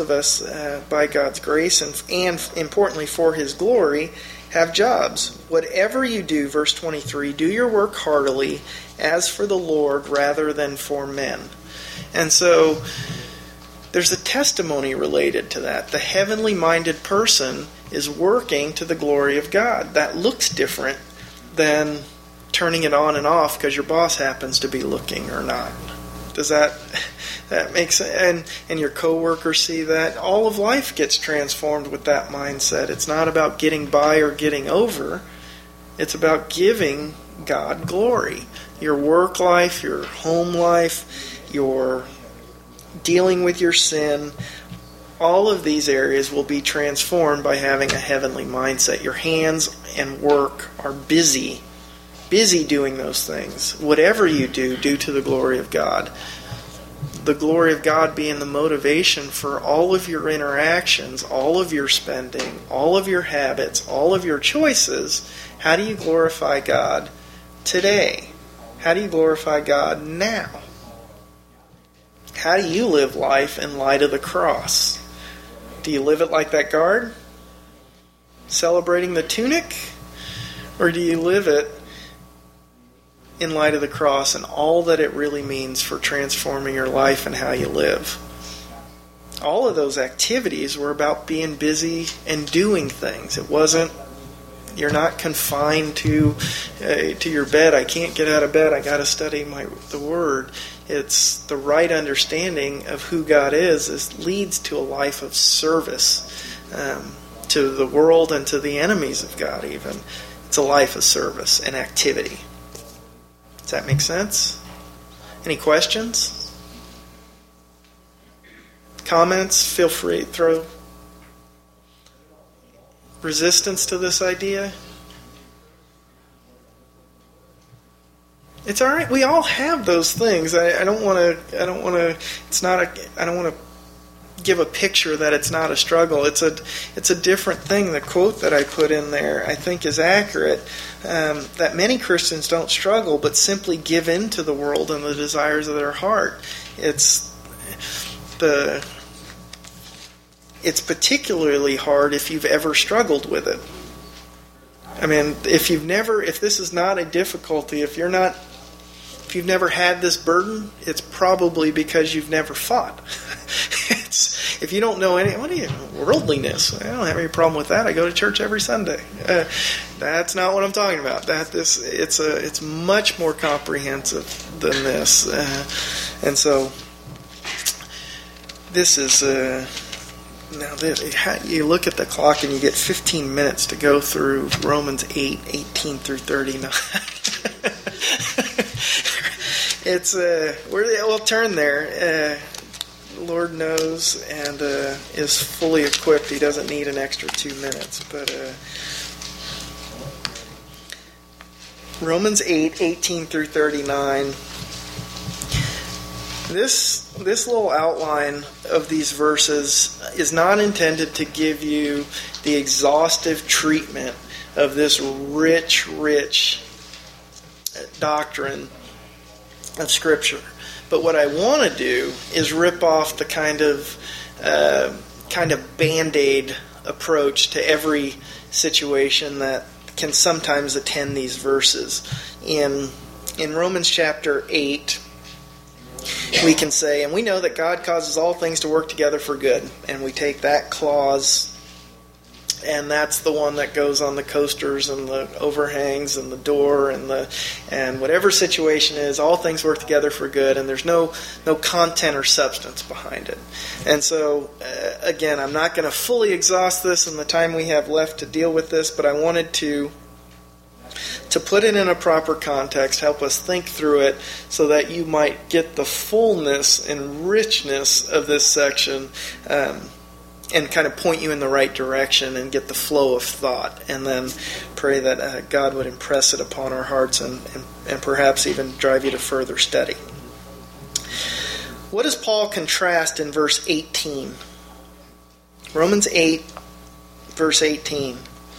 by God's grace and importantly for His glory, have jobs? Whatever you do, verse 23, do your work heartily, as for the Lord rather than for men. And so there's a testimony related to that. The heavenly minded person is working to the glory of God. That looks different than turning it on and off because your boss happens to be looking or not. Does that make sense? And your coworkers see that. All of life gets transformed with that mindset. It's not about getting by or getting over. It's about giving God glory. Your work life, your home life, your dealing with your sin, all of these areas will be transformed by having a heavenly mindset. Your hands and work are busy doing those things. Whatever you do, do to the glory of God. The glory of God being the motivation for all of your interactions, all of your spending, all of your habits, all of your choices. How do you glorify God today? How do you glorify God now? How do you live life in light of the cross? Do you live it like that guard, celebrating the tunic? Or do you live it in light of the cross and all that it really means for transforming your life and how you live? All of those activities were about being busy and doing things. It wasn't, you're not confined to your bed. I can't get out of bed. I got to study the Word. It's the right understanding of who God is leads to a life of service to the world and to the enemies of God even. It's a life of service and activity. Does that make sense? Any questions? Comments? Feel free to throw resistance to this idea. It's all right. We all have those things. I don't want to. It's not I don't want to give a picture that it's not a struggle. It's a different thing. The quote that I put in there, I think, is accurate. That many Christians don't struggle, but simply give in to the world and the desires of their heart. It's particularly hard if you've ever struggled with it. I mean, if this is not a difficulty, if you've never had this burden, it's probably because you've never fought. If you don't know worldliness, I don't have any problem with that. I go to church every Sunday. That's not what I'm talking about. It's much more comprehensive than this. And so this is you look at the clock and you get 15 minutes to go through Romans 8:18 through 39. We'll turn there. The Lord knows and is fully equipped. He doesn't need an extra 2 minutes. But Romans 8:18 through 39. This this little outline of these verses is not intended to give you the exhaustive treatment of this rich doctrine of Scripture. But what I want to do is rip off the kind of Band-Aid approach to every situation that can sometimes attend these verses. In Romans chapter 8, we can say, and we know that God causes all things to work together for good. And we take that clause, and that's the one that goes on the coasters and the overhangs and the door and whatever situation is, all things work together for good, and there's no content or substance behind it. And so, again, I'm not going to fully exhaust this in the time we have left to deal with this, but I wanted to put it in a proper context, help us think through it so that you might get the fullness and richness of this section, and kind of point you in the right direction and get the flow of thought, and then pray that God would impress it upon our hearts and perhaps even drive you to further study. What does Paul contrast in verse 18? Romans 8, verse 18.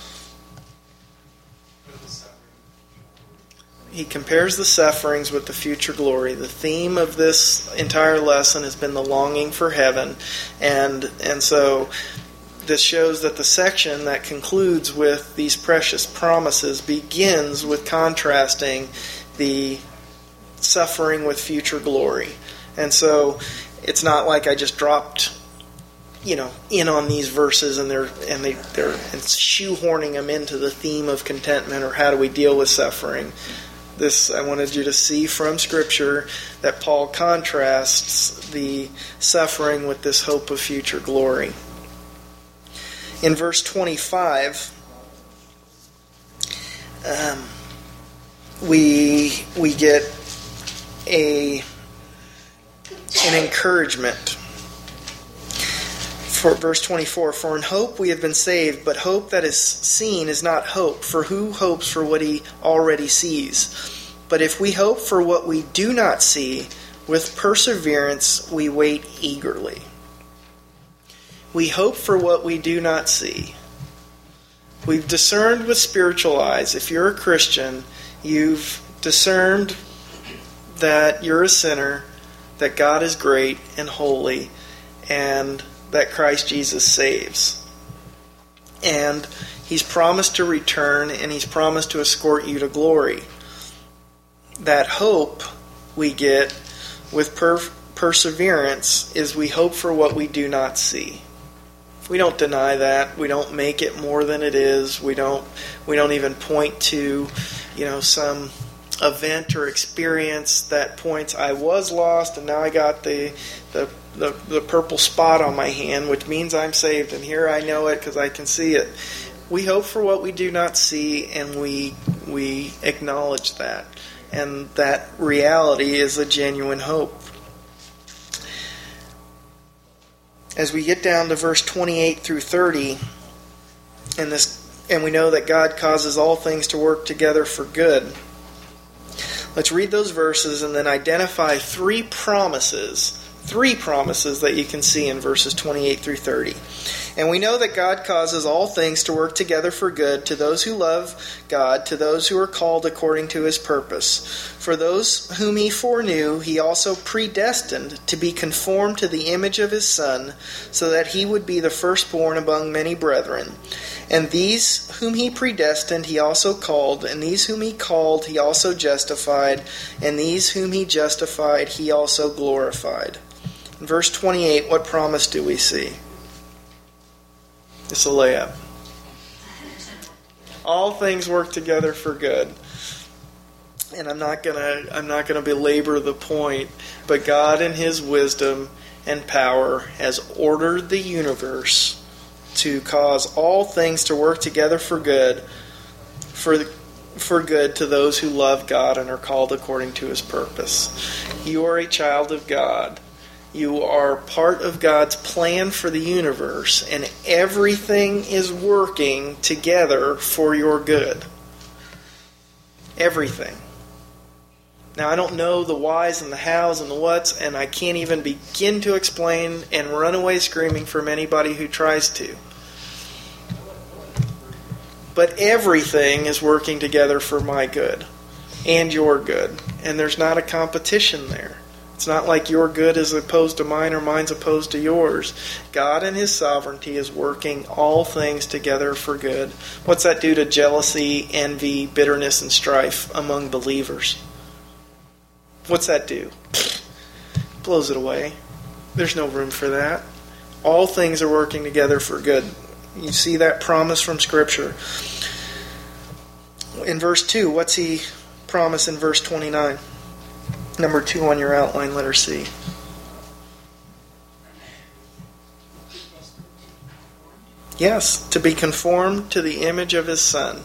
He compares the sufferings with the future glory. The theme of this entire lesson has been the longing for heaven. And so this shows that the section that concludes with these precious promises begins with contrasting the suffering with future glory. And so it's not like I just dropped in on these verses and they're shoehorning them into the theme of contentment or how do we deal with suffering. This, I wanted you to see from Scripture that Paul contrasts the suffering with this hope of future glory. In verse 25, we get an encouragement. For verse 24, for in hope we have been saved, but hope that is seen is not hope, for who hopes for what he already sees? But if we hope for what we do not see, with perseverance we wait eagerly. We hope for what we do not see. We've discerned with spiritual eyes. If you're a Christian, you've discerned that you're a sinner, that God is great and holy, and that Christ Jesus saves. And He's promised to return, and He's promised to escort you to glory. That hope we get with perseverance is we hope for what we do not see. We don't deny that. We don't make it more than it is. We don't even point to, some event or experience that points, I was lost and now I got the purple spot on my hand, which means I'm saved, and here I know it because I can see it. We hope for what we do not see, and we acknowledge that. And that reality is a genuine hope. As we get down to verse 28 through 30, and we know that God causes all things to work together for good. Let's read those verses and then identify three promises that you can see in verses 28 through 30. And we know that God causes all things to work together for good to those who love God, to those who are called according to His purpose. For those whom He foreknew, He also predestined to be conformed to the image of His Son, so that He would be the firstborn among many brethren. And these whom He predestined, He also called, and these whom He called, He also justified, and these whom He justified, He also glorified. In verse 28, what promise do we see? It's a layup. All things work together for good. And I'm not gonna belabor the point, but God in His wisdom and power has ordered the universe to cause all things to work together for good, for good to those who love God and are called according to His purpose. You are a child of God. You are part of God's plan for the universe, and everything is working together for your good. Everything. Now, I don't know the whys and the hows and the whats, and I can't even begin to explain and run away screaming from anybody who tries to. But everything is working together for my good and your good. And there's not a competition there. It's not like your good is opposed to mine or mine's opposed to yours. God in His sovereignty is working all things together for good. What's that do to jealousy, envy, bitterness, and strife among believers? What's that do? Blows it away. There's no room for that. All things are working together for good. You see that promise from Scripture. In verse 2, what's He promise in verse 29? Number 2 on your outline, letter C. Yes, to be conformed to the image of His Son.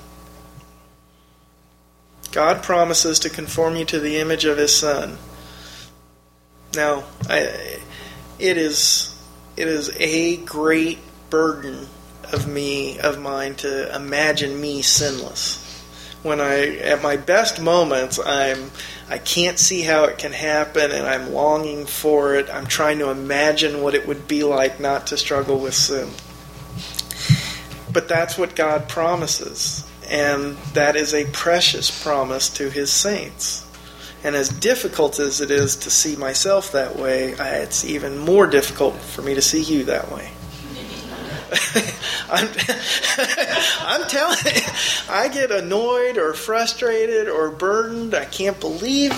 God promises to conform you to the image of His Son. Now, it is a great burden of mine to imagine me sinless. When at my best moments, I can't see how it can happen, and I'm longing for it. I'm trying to imagine what it would be like not to struggle with sin. But that's what God promises. And that is a precious promise to His saints. And as difficult as it is to see myself that way, it's even more difficult for me to see you that way. I'm telling you, I get annoyed or frustrated or burdened. I can't believe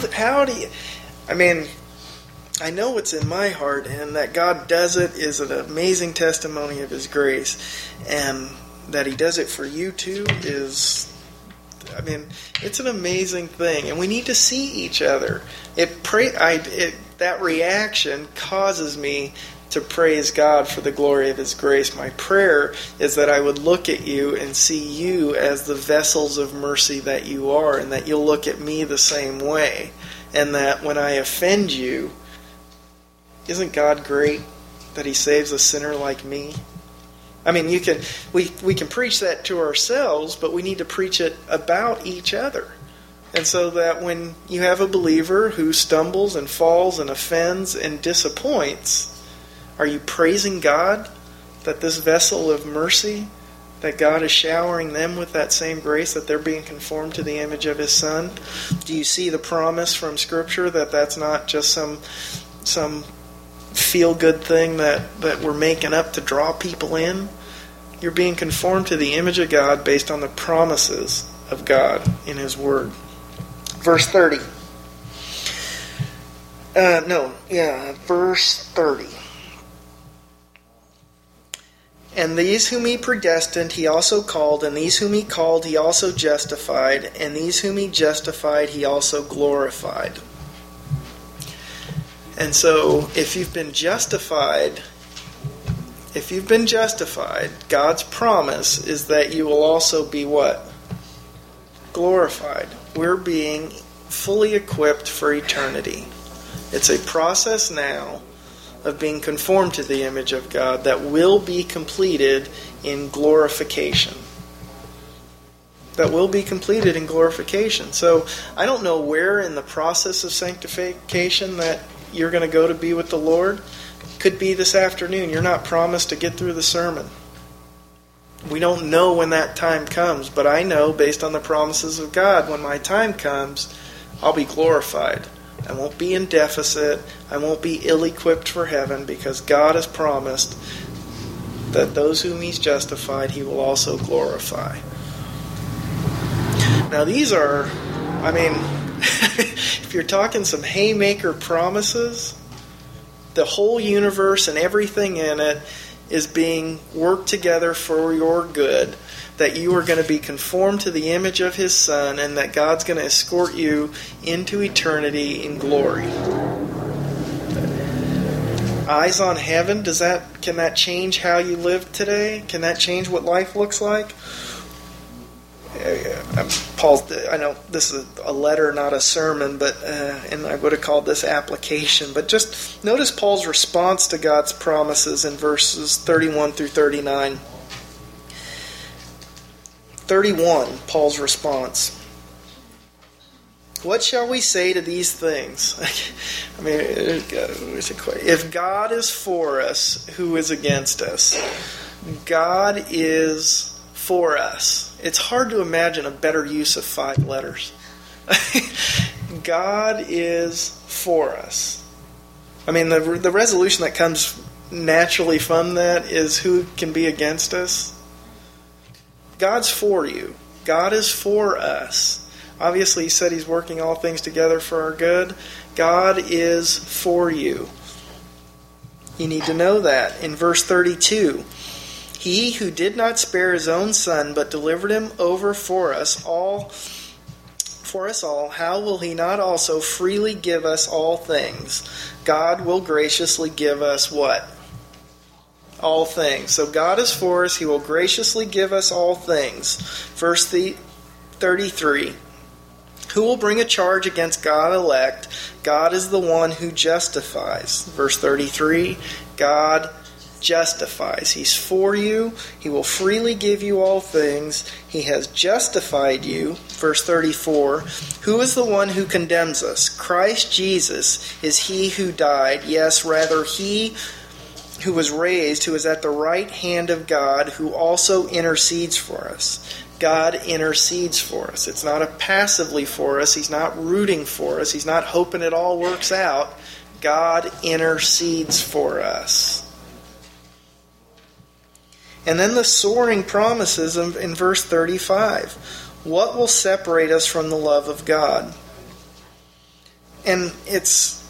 I know what's in my heart, and that God does it is an amazing testimony of His grace. And that He does it for you too it's an amazing thing, and we need to see each other. That reaction causes me to praise God for the glory of His grace. My prayer is that I would look at you and see you as the vessels of mercy that you are, and that you'll look at me the same way, and that when I offend you, isn't God great that He saves a sinner like me? We can preach that to ourselves, but we need to preach it about each other. And so that when you have a believer who stumbles and falls and offends and disappoints, are you praising God that this vessel of mercy, that God is showering them with that same grace, that they're being conformed to the image of His Son? Do you see the promise from Scripture that that's not just some feel-good thing that we're making up to draw people in? You're being conformed to the image of God based on the promises of God in His Word. Verse 30. Verse 30. And these whom He predestined, He also called, and these whom He called, He also justified, and these whom He justified, He also glorified. And so, if you've been justified, God's promise is that you will also be what? Glorified. We're being fully equipped for eternity. It's a process now of being conformed to the image of God that will be completed in glorification. So I don't know where in the process of sanctification that you're going to go to be with the Lord. Could be this afternoon. You're not promised to get through the sermon. We don't know when that time comes, but I know based on the promises of God, when my time comes, I'll be glorified. I won't be in deficit. I won't be ill-equipped for heaven, because God has promised that those whom He's justified, He will also glorify. Now these are, if you're talking some haymaker promises, the whole universe and everything in it is being worked together for your good, that you are going to be conformed to the image of His Son, and that God's going to escort you into eternity in glory. Eyes on heaven, can that change how you live today? Can that change what life looks like? I know this is a letter, not a sermon, but and I would have called this application. But just notice Paul's response to God's promises in verses 31 through 39. 31, Paul's response. What shall we say to these things? I mean, if God is for us, who is against us? God is for us. It's hard to imagine a better use of 5 letters. God is for us. I mean, the resolution that comes naturally from that is, who can be against us? God's for you. God is for us. Obviously, he said he's working all things together for our good. God is for you. You need to know that. In verse 32, he who did not spare his own son, but delivered him over for us all, how will he not also freely give us all things? God will graciously give us what? All things. So God is for us. He will graciously give us all things. Verse 33. Who will bring a charge against God's elect? God is the one who justifies. Verse 33. God justifies. He's for you. He will freely give you all things. He has justified you. Verse 34. Who is the one who condemns us? Christ Jesus is he who died. Yes, rather he who was raised, who is at the right hand of God, who also intercedes for us. God intercedes for us. It's not a passively for us. He's not rooting for us. He's not hoping it all works out. God intercedes for us. And then the soaring promises in verse 35. What will separate us from the love of God? And it's,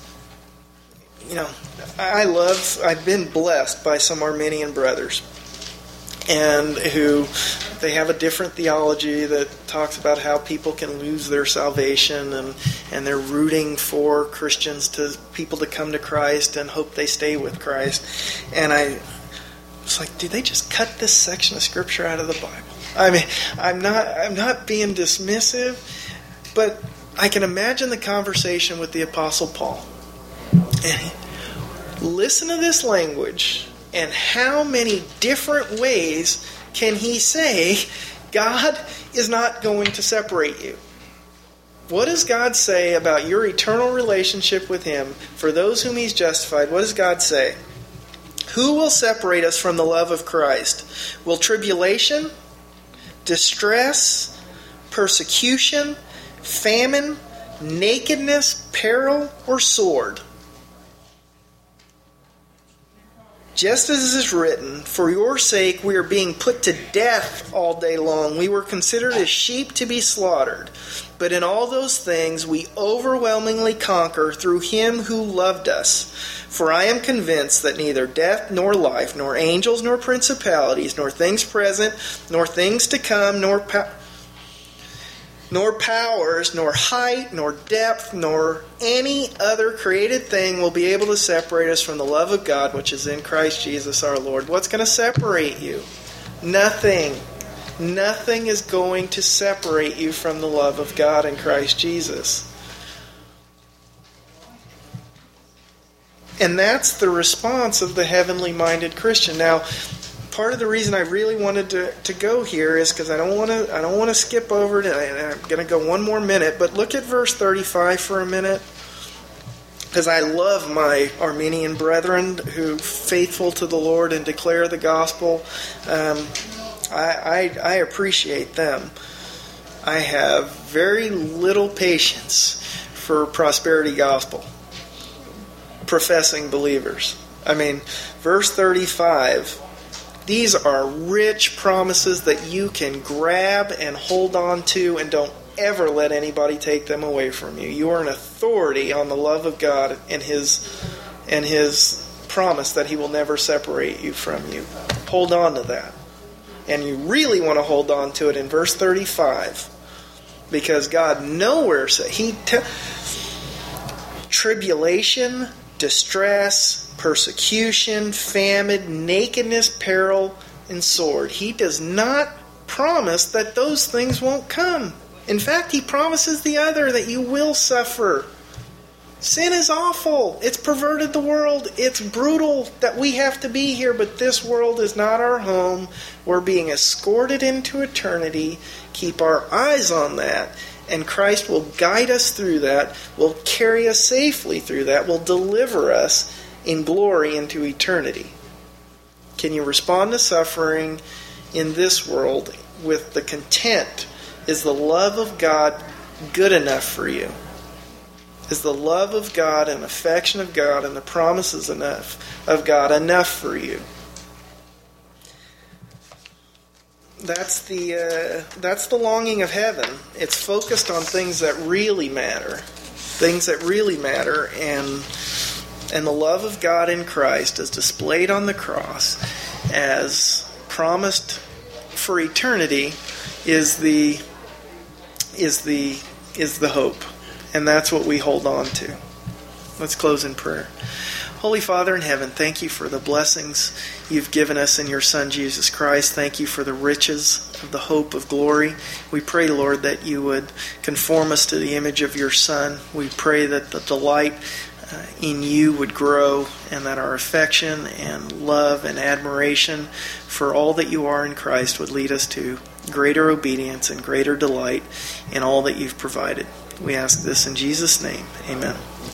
I've been blessed by some Arminian brothers, and who they have a different theology that talks about how people can lose their salvation, and they're rooting for people to come to Christ and hope they stay with Christ. And I was like, do they just cut this section of Scripture out of the Bible? I mean, I'm not being dismissive, but I can imagine the conversation with the Apostle Paul. And listen to this language, and how many different ways can he say God is not going to separate you? What does God say about your eternal relationship with him for those whom he's justified? What does God say? Who will separate us from the love of Christ? Will tribulation, distress, persecution, famine, nakedness, peril, or sword? Just as it is written, for your sake we are being put to death all day long. We were considered as sheep to be slaughtered. But in all those things we overwhelmingly conquer through him who loved us. For I am convinced that neither death nor life, nor angels nor principalities, nor things present, nor things to come, nor powers, nor height, nor depth, nor any other created thing will be able to separate us from the love of God which is in Christ Jesus our Lord. What's going to separate you? Nothing. Nothing is going to separate you from the love of God in Christ Jesus. And that's the response of the heavenly-minded Christian. Now, part of the reason I really wanted to go here is because I don't want to skip over it, and I'm going to go one more minute. But look at verse 35 for a minute, because I love my Armenian brethren who faithful to the Lord and declare the gospel. I appreciate them. I have very little patience for prosperity gospel professing believers. I mean, verse 35. These are rich promises that you can grab and hold on to, and don't ever let anybody take them away from you. You are an authority on the love of God and His promise that He will never separate you from you. Hold on to that. And you really want to hold on to it in verse 35, because God nowhere says tribulation, distress, persecution, famine, nakedness, peril, and sword. He does not promise that those things won't come. In fact, He promises the other, that you will suffer. Sin is awful. It's perverted the world. It's brutal that we have to be here, but this world is not our home. We're being escorted into eternity. Keep our eyes on that And Christ will guide us through that, will carry us safely through that, will deliver us in glory into eternity. Can you respond to suffering in this world with the content? Is the love of God good enough for you? Is the love of God and affection of God and the promises of God enough for you? That's the longing of heaven. It's focused on things that really matter. Things that really matter, and the love of God in Christ is displayed on the cross as promised for eternity is the hope. And that's what we hold on to. Let's close in prayer. Holy Father in heaven, thank you for the blessings you've given us in your Son, Jesus Christ. Thank you for the riches of the hope of glory. We pray, Lord, that you would conform us to the image of your Son. We pray that the delight in you would grow, and that our affection and love and admiration for all that you are in Christ would lead us to greater obedience and greater delight in all that you've provided. We ask this in Jesus' name. Amen.